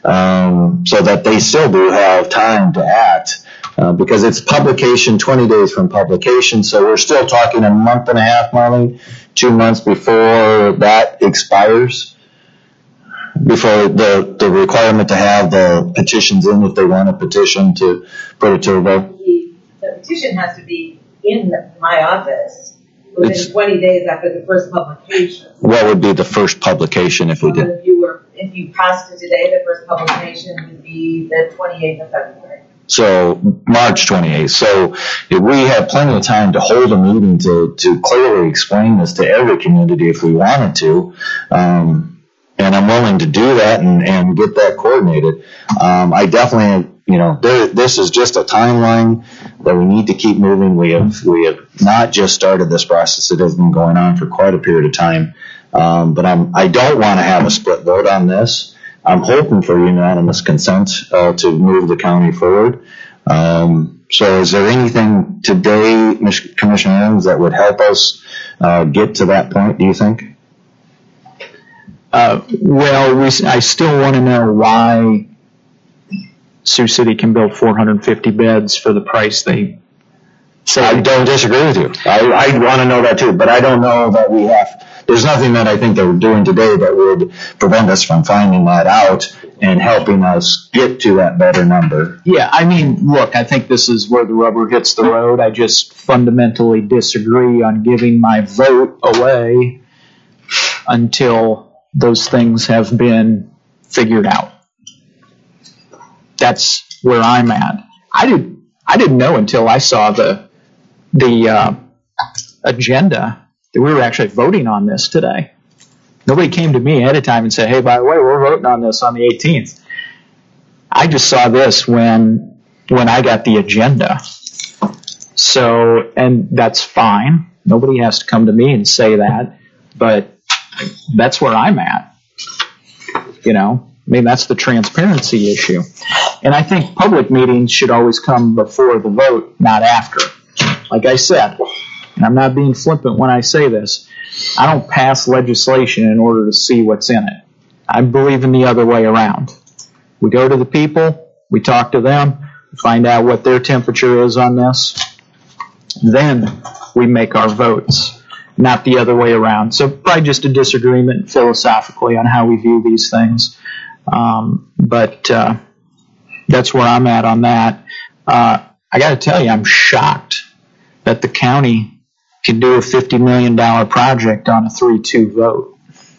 um, so that they still do have time to act, uh, because it's publication, twenty days from publication, so we're still talking a month and a half, Marlene, two months before that expires, before the, the requirement to have the petitions in if they want a petition to put it to a vote. The, the petition has to be in my office within It's- twenty days after the first publication. What would be the first publication if we So did? if you were, if you passed it today, the first publication would be the twenty-eighth of February. So March twenty-eighth. So if we have plenty of time to hold a meeting to, to clearly explain this to every community if we wanted to. Um, and I'm willing to do that and, and get that coordinated. Um, I definitely, you know, there, this is just a timeline that we need to keep moving. We have, we have not just started this process. It has been going on for quite a period of time. Um, but I'm, I don't want to have a split vote on this. I'm hoping for unanimous consent, uh, to move the county forward. Um, so is there anything today, Commissioner Aaron's, that would help us, uh, get to that point, do you think? Uh, well, we, I still want to know why Sioux City can build four hundred fifty beds for the price they say. I don't disagree with you. I, I want to know that too, but I don't know that we have, there's nothing that I think that we're doing today that would prevent us from finding that out and helping us get to that better number. Yeah, I mean, look, I think this is where the rubber hits the road. I just fundamentally disagree on giving my vote away until those things have been figured out. That's where I'm at. I did. I didn't know until I saw the the uh, agenda that we were actually voting on this today. Nobody came to me ahead of time and said, "Hey, by the way, we're voting on this on the eighteenth." I just saw this when when I got the agenda. So, and that's fine. Nobody has to come to me and say that, but that's where I'm at. You know, I mean, that's the transparency issue. And I think public meetings should always come before the vote, not after. Like I said, and I'm not being flippant when I say this, I don't pass legislation in order to see what's in it. I believe in the other way around. We go to the people, we talk to them, we find out what their temperature is on this, then we make our votes, not the other way around. So probably just a disagreement philosophically on how we view these things. Um, but uh, that's where I'm at on that. Uh, I got to tell you, I'm shocked that the county can do a fifty million dollars project on a three two vote.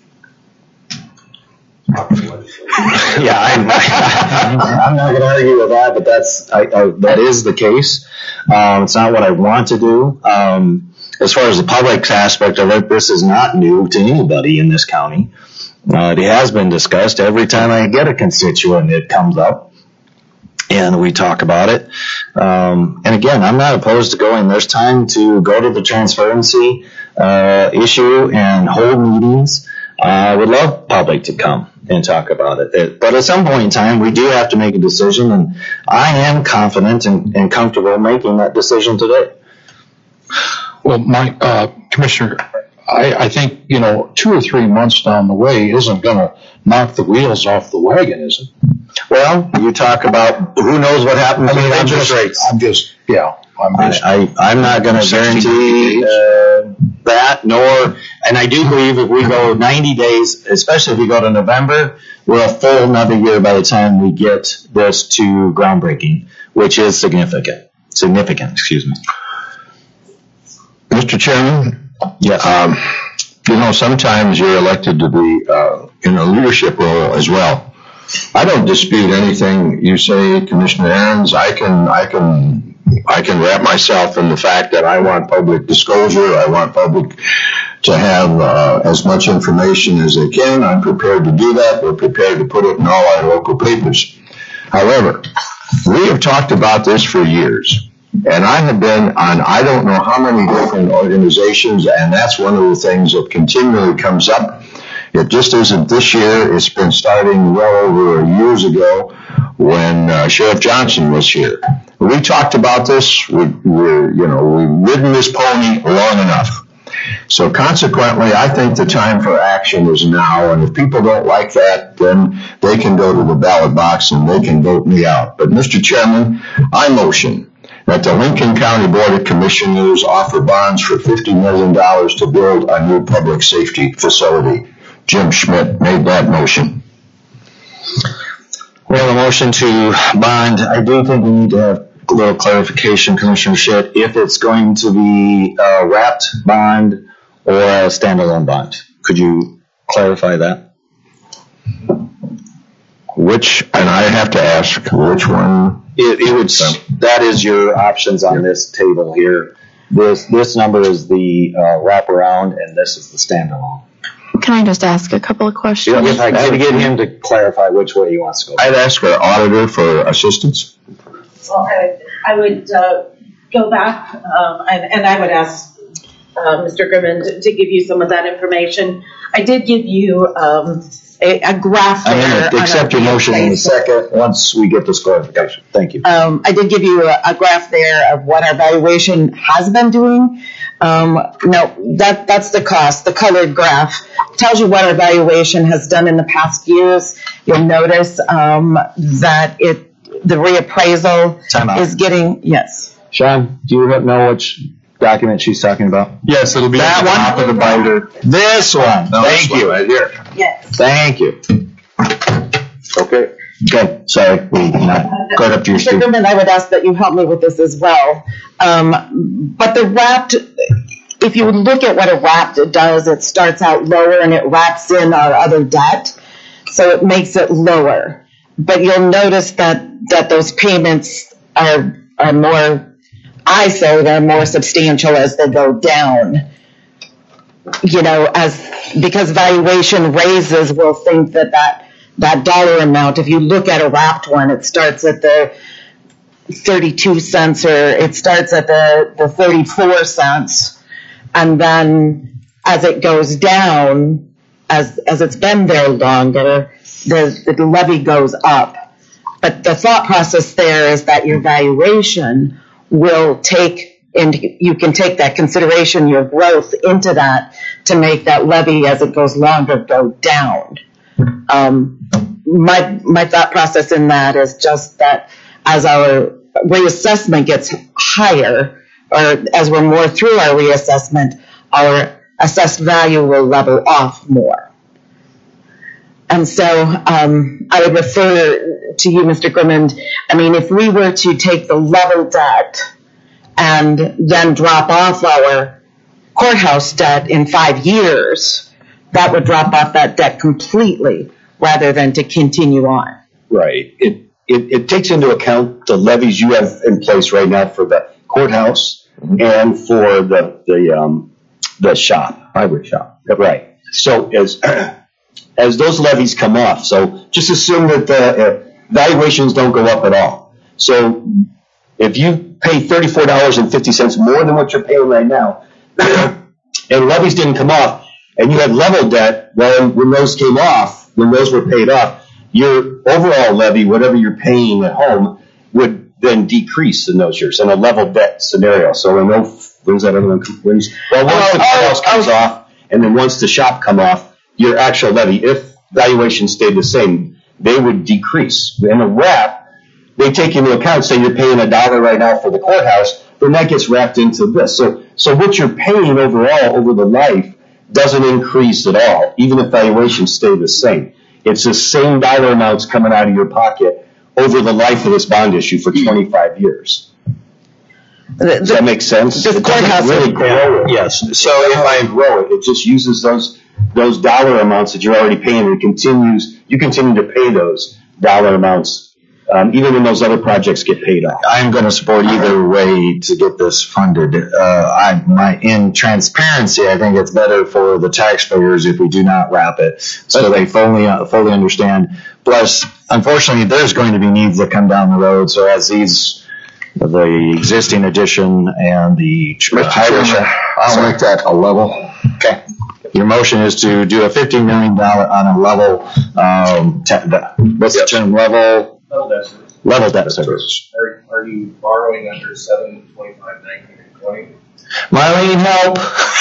Yeah, I'm, I'm not going to argue with that, but that's I, I, that is the case. Um, it's not what I want to do. Um, as far as the public aspect of it, this is not new to anybody in this county. Uh, it has been discussed every time I get a constituent. It comes up, and we talk about it. Um, and again, I'm not opposed to going. There's time to go to the transparency uh, issue and hold meetings. Uh, I would love public to come and talk about it. it. But at some point in time, we do have to make a decision, and I am confident and, and comfortable making that decision today. Well, my, uh, Commissioner, I, I think, you know, two or three months down the way isn't going to knock the wheels off the wagon, is it? Well, you talk about who knows what happens I mean, with I'm interest just, rates. I'm just, yeah. I, I, I'm not gonna guarantee, uh, that, nor, and I do believe if we go ninety days, especially if we go to November, we're a full another year by the time we get this to groundbreaking, which is significant, significant, excuse me. Mister Chairman? Yes. Um, you know, sometimes you're elected to be uh, in a leadership role as well. I don't dispute anything you say, Commissioner Aaron's. I can, I can, I can wrap myself in the fact that I want public disclosure. I want public to have uh, as much information as they can. I'm prepared to do that. We're prepared to put it in all our local papers. However, we have talked about this for years. And I have been on I don't know how many different organizations, and that's one of the things that continually comes up. It just isn't this year. It's been starting well over years ago when uh, Sheriff Johnson was here. We talked about this. We, we're, you know, we've ridden this pony long enough. So consequently, I think the time for action is now. And if people don't like that, then they can go to the ballot box and they can vote me out. But Mister Chairman, I motion that the Lincoln County Board of Commissioners offer bonds for fifty million dollars to build a new public safety facility. Jim Schmidt made that motion. We have a motion to bond. I do think we need to have a little clarification, Commissioner Schitt, if it's going to be a wrapped bond or a standalone bond. Could you clarify that? Which, and I have to ask, which one? It, it would, that is your options on this table here. This, this number is the uh, wraparound, and this is the standalone. Can I just ask a couple of questions? If I could get him to clarify which way he wants to go. I'd ask our auditor for assistance. Well, I, I would uh, go back, um, and, and I would ask uh, Mister Grimmond to, to give you some of that information. I did give you um, a, a graph there. I'm going to accept your motion in a second once we get this clarification. Thank you. Um, I did give you a, a graph there of what our valuation has been doing. Um, no, that, that's the cost. The colored graph tells you what our valuation has done in the past years. You'll notice um, that it the reappraisal Time out. is getting, yes. Sean, do you know which document she's talking about? Yes, it'll be that at the one? top of the binder. This one. No, Thank this you. one right here. Yes. Thank you. Okay. Okay, sorry, we not caught up to your Mister speed. Goodman, I would ask that you help me with this as well. Um, but the wrapped, if you would look at what a wrapped does, it starts out lower and it wraps in our other debt, so it makes it lower. But you'll notice that, that those payments are are more, I say they're more substantial as they go down. You know, as because valuation raises, we'll think that that that dollar amount, if you look at a wrapped one, it starts at the thirty-two cents or it starts at the, the thirty-four cents. And then as it goes down, as, as it's been there longer, the, the levy goes up. But the thought process there is that your valuation will take, and you can take that consideration, your growth into that to make that levy as it goes longer go down. Um, my my thought process in that is just that as our reassessment gets higher, or as we're more through our reassessment, our assessed value will level off more. And so um, I would refer to you, Mister Grimmond. I mean, if we were to take the level debt and then drop off our courthouse debt in five years, that would drop off that debt completely rather than to continue on. Right. It, it, it takes into account the levies you have in place right now for the courthouse and for the, the, um, the shop. Library shop. Right. So as, as those levies come off, so just assume that the uh, valuations don't go up at all. So if you pay thirty-four dollars and fifty cents more than what you're paying right now, and levies didn't come off, and you had level debt, well, when those came off, when those were paid off, your overall levy, whatever you're paying at home, would then decrease in those years in a level debt scenario. So when those, when's that other one? When's, well, once the courthouse comes off, and then once the shop come off, your actual levy, if valuation stayed the same, they would decrease. In a wrap, they take into account, say you're paying a dollar right now for the courthouse, then that gets wrapped into this. So, so what you're paying overall over the life doesn't increase at all, even if valuations stay the same. It's the same dollar amounts coming out of your pocket over the life of this bond issue for twenty-five years. Does that make sense? It doesn't really grow it. Yes. So if I grow it, it just uses those those dollar amounts that you're already paying. It continues. You continue to pay those dollar amounts, um, even when those other projects get paid off. I'm going to support either way to get this funded. Uh, I, my, in transparency, I think it's better for the taxpayers if we do not wrap it, so they fully uh, fully understand. Plus, unfortunately, there's going to be needs that come down the road. So as these, the existing addition and the uh, high I'll make that a level. Okay. Your motion is to do a fifteen million dollars on a level, um, te- what's the term, level? Level debt service. Level debt service. Are, are you borrowing under seven, twenty-five, nineteen, and twenty? Marlene, help.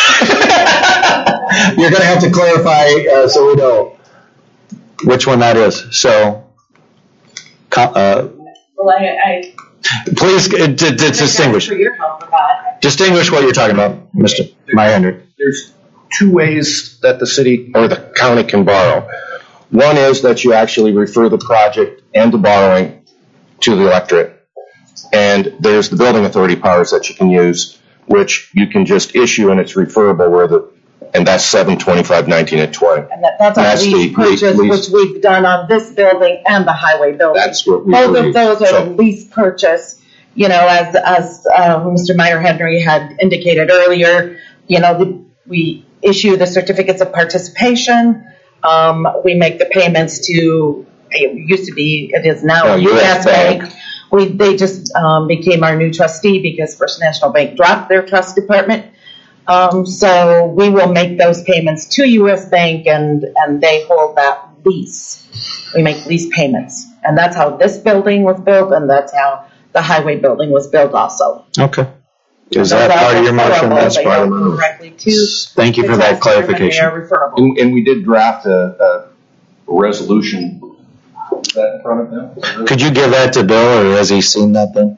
You're going to have to clarify uh, so we know which one that is. So, uh, Well, I, I. please uh, d- d- distinguish. For your help with that. Distinguish what you're talking about, Mister Meyer. There's two ways that the city or the county can borrow. One is that you actually refer the project and the borrowing to the electorate. And there's the building authority powers that you can use, which you can just issue and it's referable where the, and that's seven, twenty-five, nineteen, and twenty. And that, that's And our that's lease the purchase, lease- which we've done on this building and the highway building. That's what we Both believe. of those are So- the lease purchase, you know, as, as, uh, Mister Meyer Henry had indicated earlier, you know, the, we issue the certificates of participation, um, we make the payments to, it used to be, it is now Oh, U S U S Bank. Bank. We, they just, um, became our new trustee because First National Bank dropped their trust department. Um, so we will make those payments to U S Bank and, and they hold that lease. We make lease payments. And that's how this building was built and that's how the highway building was built also. Okay. Is Those that are part of your motion? referable. That's They part of go the motion. directly to Thank you for the that taxpayer and clarification. they are referable. And, and we did draft a, a resolution. Is that in front of them? Could you give that to Bill, or has he seen that then?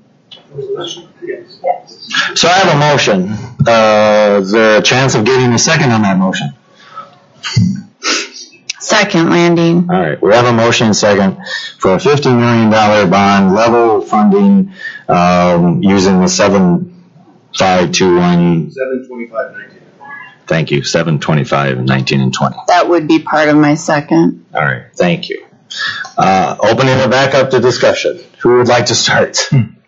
So I have a motion. Uh, is there a chance of getting a second on that motion? Second, Landing. All right, we have a motion and second for a fifty million dollars bond level funding, um, using the seven five two one, Seven, twenty-five, nineteen. thank you, seven twenty-five, nineteen, and twenty. That would be part of my second. All right, thank you. Uh, opening it back up to discussion. Who would like to start?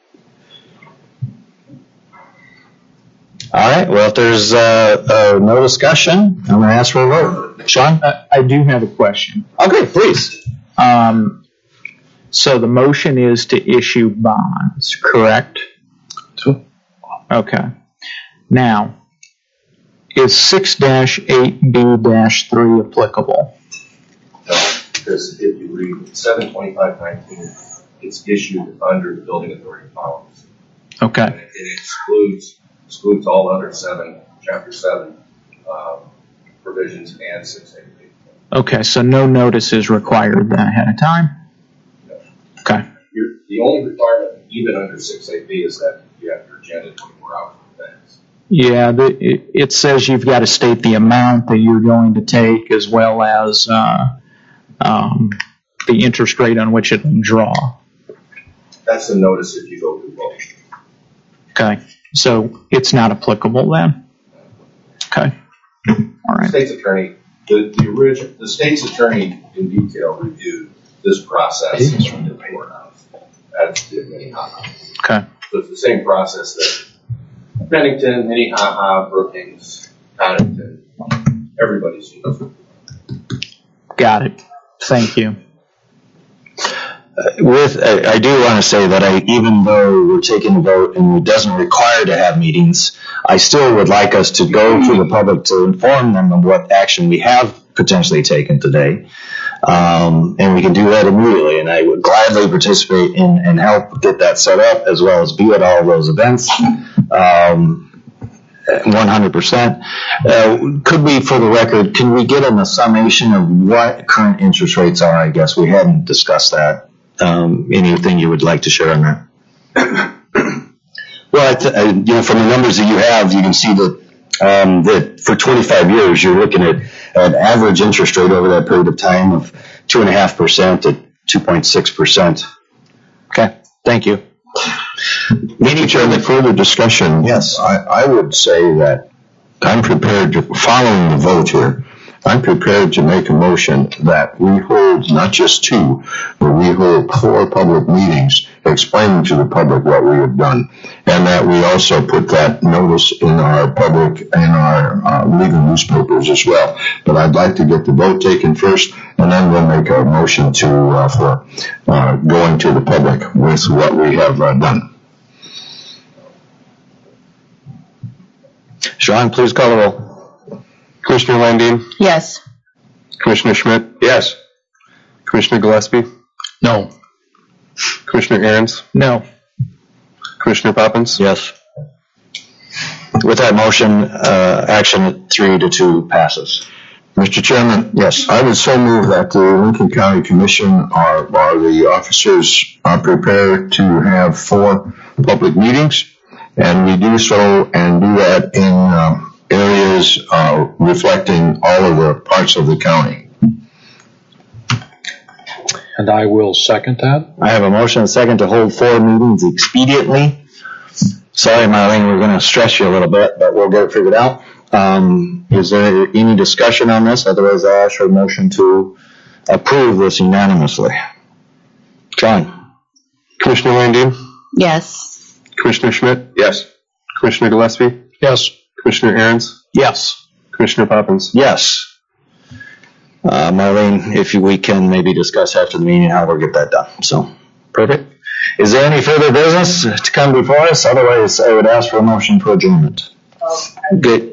All right, well, if there's uh, uh, no discussion, I'm going to ask for a vote. Sean? I, I do have a question. Okay, please. Um, so the motion is to issue bonds, correct? Sure. Okay. Now, is six dash eight B dash three applicable? No, because if you read seven, twenty-five, nineteen, it's issued under the building authority powers. Okay. And it it excludes, excludes all other seven, chapter seven, um, provisions and six eight B. Okay, so no notice is required ahead of time? Okay. You're, the only requirement, even under six eight B, is that you have your agenda twenty-four hours in advance. Yeah, the, it, it says you've got to state the amount that you're going to take as well as uh, um, the interest rate on which it will draw. That's the notice if you go to vote. Okay, so it's not applicable then? Okay, all right. State's attorney, the, the original, the state's attorney in detail reviewed this process in the courthouse, as did Minnehaha. Okay. So it's the same process that Bennington, Minnehaha, Brookings, Connington, everybody's used. Got it. Thank you. Uh, with, I, I do want to say that I, even though we're taking a vote and it doesn't require to have meetings, I still would like us to go to the public to inform them of what action we have potentially taken today. Um, and we can do that immediately, and I would gladly participate in and help get that set up, as well as be at all those events. Um, one hundred percent. Uh, could we, for the record, can we get a summation of what current interest rates are? I guess we hadn't discussed that. Um, anything you would like to share on that? Well, I th- I, you know, from the numbers that you have, you can see that um, that for twenty-five years, you're looking at an average interest rate over that period of time of two and a half percent to two point six percent. Okay, thank you. Mister Chairman, further discussion. Yes. I, I would say that I'm prepared to, following the vote here, I'm prepared to make a motion that we hold not just two, but we hold four public meetings explaining to the public what we have done. And that we also put that notice in our public, in our uh, legal newspapers as well. But I'd like to get the vote taken first, and then we'll make a motion to, uh, for uh, going to the public with what we have uh, done. Sean, please call the roll. Commissioner Landine? Yes. Commissioner Schmidt? Yes. Commissioner Gillespie? No. Commissioner Aaron's? No. Commissioner Poppins? Yes. With that motion, uh, action three to two passes. Mister Chairman? Yes. I would so move that the Lincoln County Commission are, or the officers are prepared to have four public meetings, and we do so and do that in um, areas uh, reflecting all of the parts of the county. And I will second that. I have a motion and a second to hold four meetings expediently. Sorry, Marlene, we're going to stress you a little bit, but we'll get it figured out. Um, is there any discussion on this? Otherwise, I'll ask for a motion to approve this unanimously. John? Commissioner Landine? Yes. Commissioner Schmidt? Yes. Commissioner Gillespie? Yes. Commissioner Aaron's? Yes. Commissioner Poppins? Yes. Uh, Marlene, if we can maybe discuss after the meeting how we'll get that done. So, perfect. Is there any further business to come before us? Otherwise, I would ask for a motion for adjournment. Good.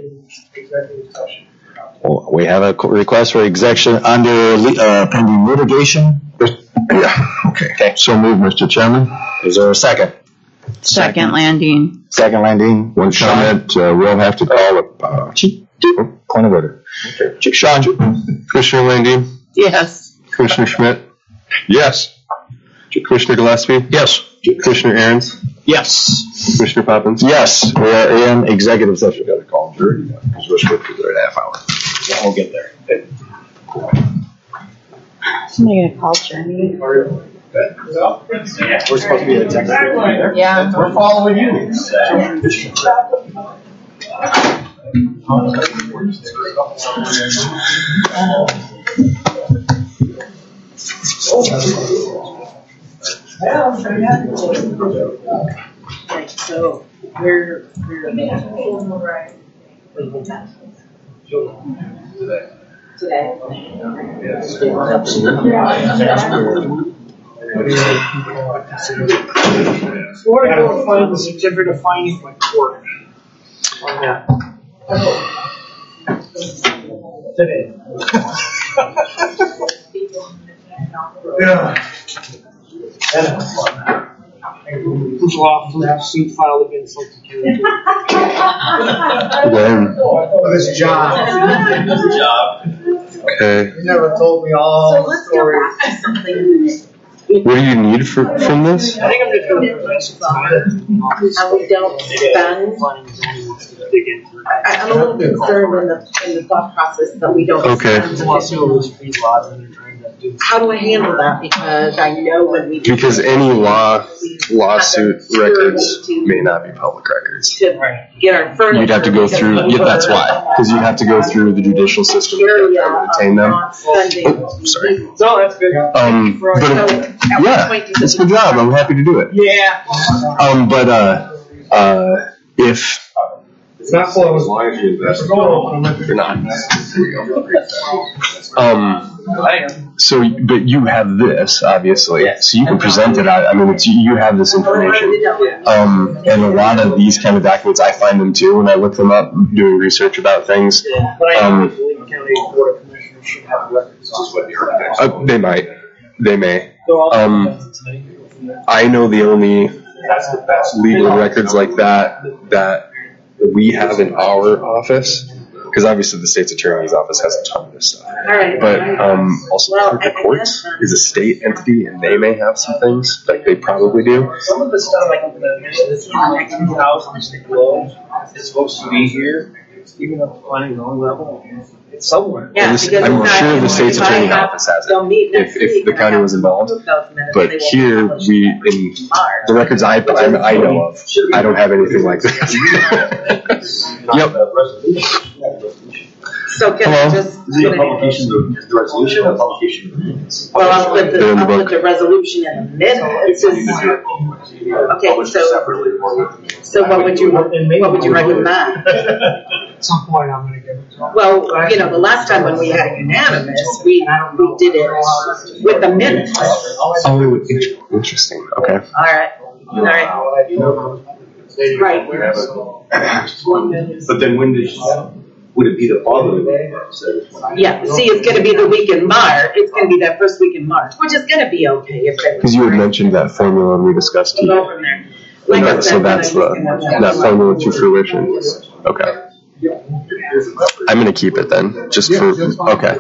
Well, we have a co- request for execution under uh, pending litigation. Yeah, okay. Okay. So move, Mister Chairman. Is there a second? Second, Landine. Second, Landine. One comment, uh, we'll have to call it, uh, point of order. Okay. Sean? Commissioner Landine? Yes. Commissioner Schmidt? Yes. Commissioner Gillespie? Yes. Commissioner Aaron's? Yes. Commissioner Poppins? Yes, we are in executive session. Got to call jury because we're supposed to be there in a half hour. Yeah, we'll get there. Somebody gonna call Jeremy? We're supposed to be at executive. Yeah. We're following you. So we're, we're today. Florida will find the certificate of finding my court on that. Today. Yeah. That was fun. Who's off to have suit filed against Lincoln County? When? For this job. This job. Okay. You never told me all the stories. What do you need for, from this? I think I'm just going to prevent some fire. And we don't spend. I, I'm a little concerned in the, in the thought process that we don't Okay. spend. How do I handle that? Because I know when we. Because any law, lawsuit records may not be public records. To get our furniture. You'd have to go through, yeah, that's why, because you'd have to go through the judicial system to obtain them. Oh, sorry. No, that's good. Um, but, yeah, it's the job, I'm happy to do it. Yeah. Um, but, uh, uh, if. It's not closed. As long as you invest. You're not. There we go. Um, so, but you have this, obviously, so you can present it out. I mean, it's, you have this information. Um, and a lot of these kind of documents, I find them too when I look them up, doing research about things. Um, Lincoln County Board of Commissioners should have records. uh, they might. They may. Um, I know the only legal records like that that we have in our office because obviously the state's attorney's office has a ton of this stuff. All right. But um, also, Well, the I- I courts guess, uh, is a state entity, and they may have some things that they probably do. Some of the stuff, like the two thousand globe, is supposed to be here, even at the planning and zoning level, it's somewhere. Yeah, This- because I'm it's not- sure the state's if I attorney's have- office has it, they'll meet next if, if week the and county have was involved. those minutes, But they will here, publish we, next in March. the records I, I I know of, I don't have anything like that. Yep. So can I just? The publication of the resolution or publication of the minutes? Well, I'll put the, They're in the I'll put book. the resolution in the middle, it's just, okay, Published so, separately or with the minutes. so what would you, what would you recommend? At some point, I'm gonna give it to them. Well, you know, the last time when we had a unanimous, we, we did it with the minutes. Oh, interesting. Okay. All right, all right. Right. But then when did, would it be the following week? Yeah, see, it's gonna be the week in March, it's gonna be that first week in March, which is gonna be okay if it. Because you had mentioned that formula and we discussed We'll it. go from there. Like I And that- said, So then I that's just the, can- that formula to fruition. Okay. I'm gonna keep it then, just for, okay.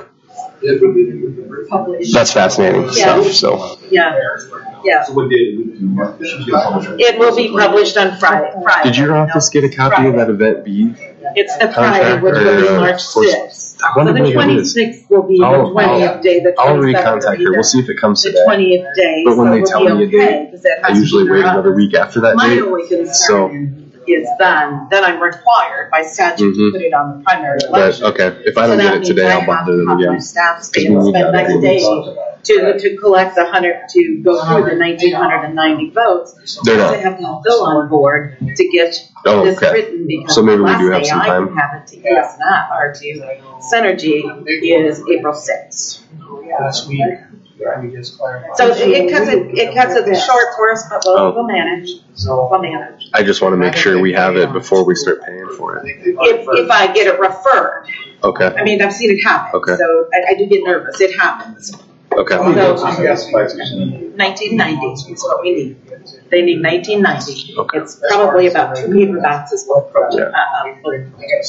That's fascinating Yeah. stuff, so. Yeah, yeah. So what day of the week do you want? It will be published on Friday, Friday. Did your office get a copy of that event B? It's the Friday, which will be Contract or, uh, March for- sixth. I So wonder the when it is. twenty-sixth will be the I'll- twentieth day, the I'll twenty-seventh will recontact be her. We'll the, see if it comes the today. twentieth day, But so when they we'll tell be me a okay, date, because it I has to usually be wait around. another week after that My date. only So, concern is then, then I'm required by statute to Mhm. put it on the primary but, election. okay, if I So don't that get it means today, I I'll have bother to them have my again. staff stay Because we and need spend that next every day week. to, to collect the hundred, to go through the nineteen hundred ninety votes. They're not. To have Bill on board to get Oh, this okay. written, because So the maybe we last do have day some I time. can have it to E S N F or to Synergy is April sixth. Last week, I just clarified. So it it cuts it, it cuts it short for us, but we'll, Oh. we'll manage, we'll manage. I just want to make sure we have it before we start paying for it. If, if I get it referred, Okay, I mean, I've seen it happen, Okay. so I, I do get nervous, it happens. okay. Nineteen ninety is what we need. They need nineteen ninety. Okay. It's probably about two paper boxes full of pro, uh, Yeah. uh, full.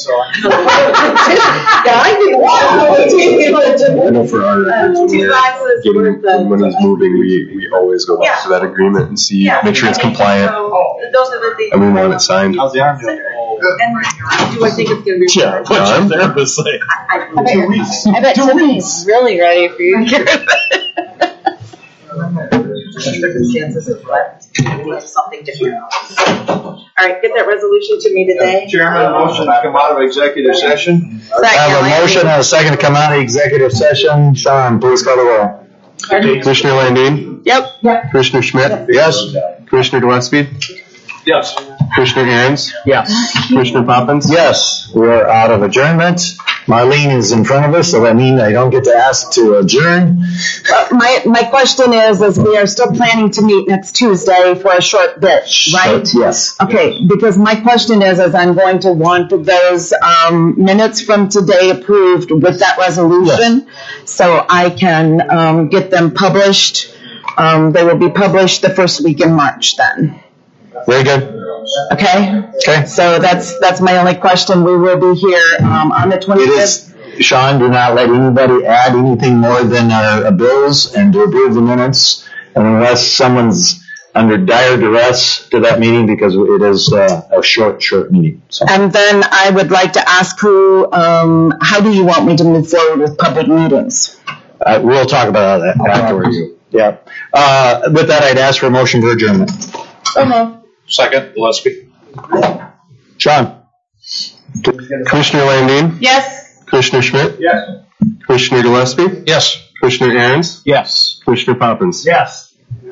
Yeah, I did one. I know for our Uh, records, when two we're boxes getting, worth of. when money's moving, we, we always go back to that agreement and see, Yeah. make sure it's I mean, compliant, so Those are the things. and we want it signed. How's the arm doing? And do I think it's gonna be? Yeah, what's your therapist say? I, I, Two weeks. I bet Tiffany's really ready for you to get rid of it. Circumstances of what, something different. All right, get that resolution to me today. Chairman, motion to come out of executive session. I have a motion and a second to come out of executive session. Sean, please call the roll. Commissioner Landine? Yep. Commissioner Schmidt? Yes. Commissioner Gillespie? Yes. Commissioner Aaron's? Yes. Commissioner Poppins? Yes, we are out of adjournment. Marlene is in front of us, so that means I don't get to ask to adjourn. Uh, My, my question is, is we are still planning to meet next Tuesday for a short bit, right? Yes. Okay, because my question is, is I'm going to want those um, minutes from today approved with that resolution, so I can um, get them published. Um, They will be published the first week in March then. Very good. Okay? Okay. So that's, that's my only question. We will be here um, on the It twenty-fifth. is, Sean, do not let anybody add anything more than our bills and to approve the minutes unless someone's under dire duress to that meeting, because it is uh, a short, short meeting. So, And then I would like to ask who, um, how do you want me to move forward with public meetings? uh, we'll talk about that afterwards. Yeah. Uh, with that, I'd ask for a motion for adjournment. So moved. Second, Gillespie. Sean? Commissioner Landine? Yes. Commissioner Schmidt? Yes. Commissioner Gillespie? Yes. Commissioner Aaron's? Yes. Commissioner Poppins? Yes.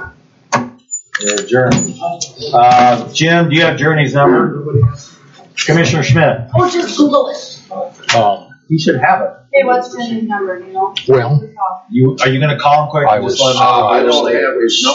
Adjourned. Uh, Jim, do you have Journey's number? Commissioner Schmidt? Oh, just Google it. Um, He should have it. Hey, what's Jenny's number, do you know? well, You, are you gonna call him quick? I and just was, let him know? I don't have his number.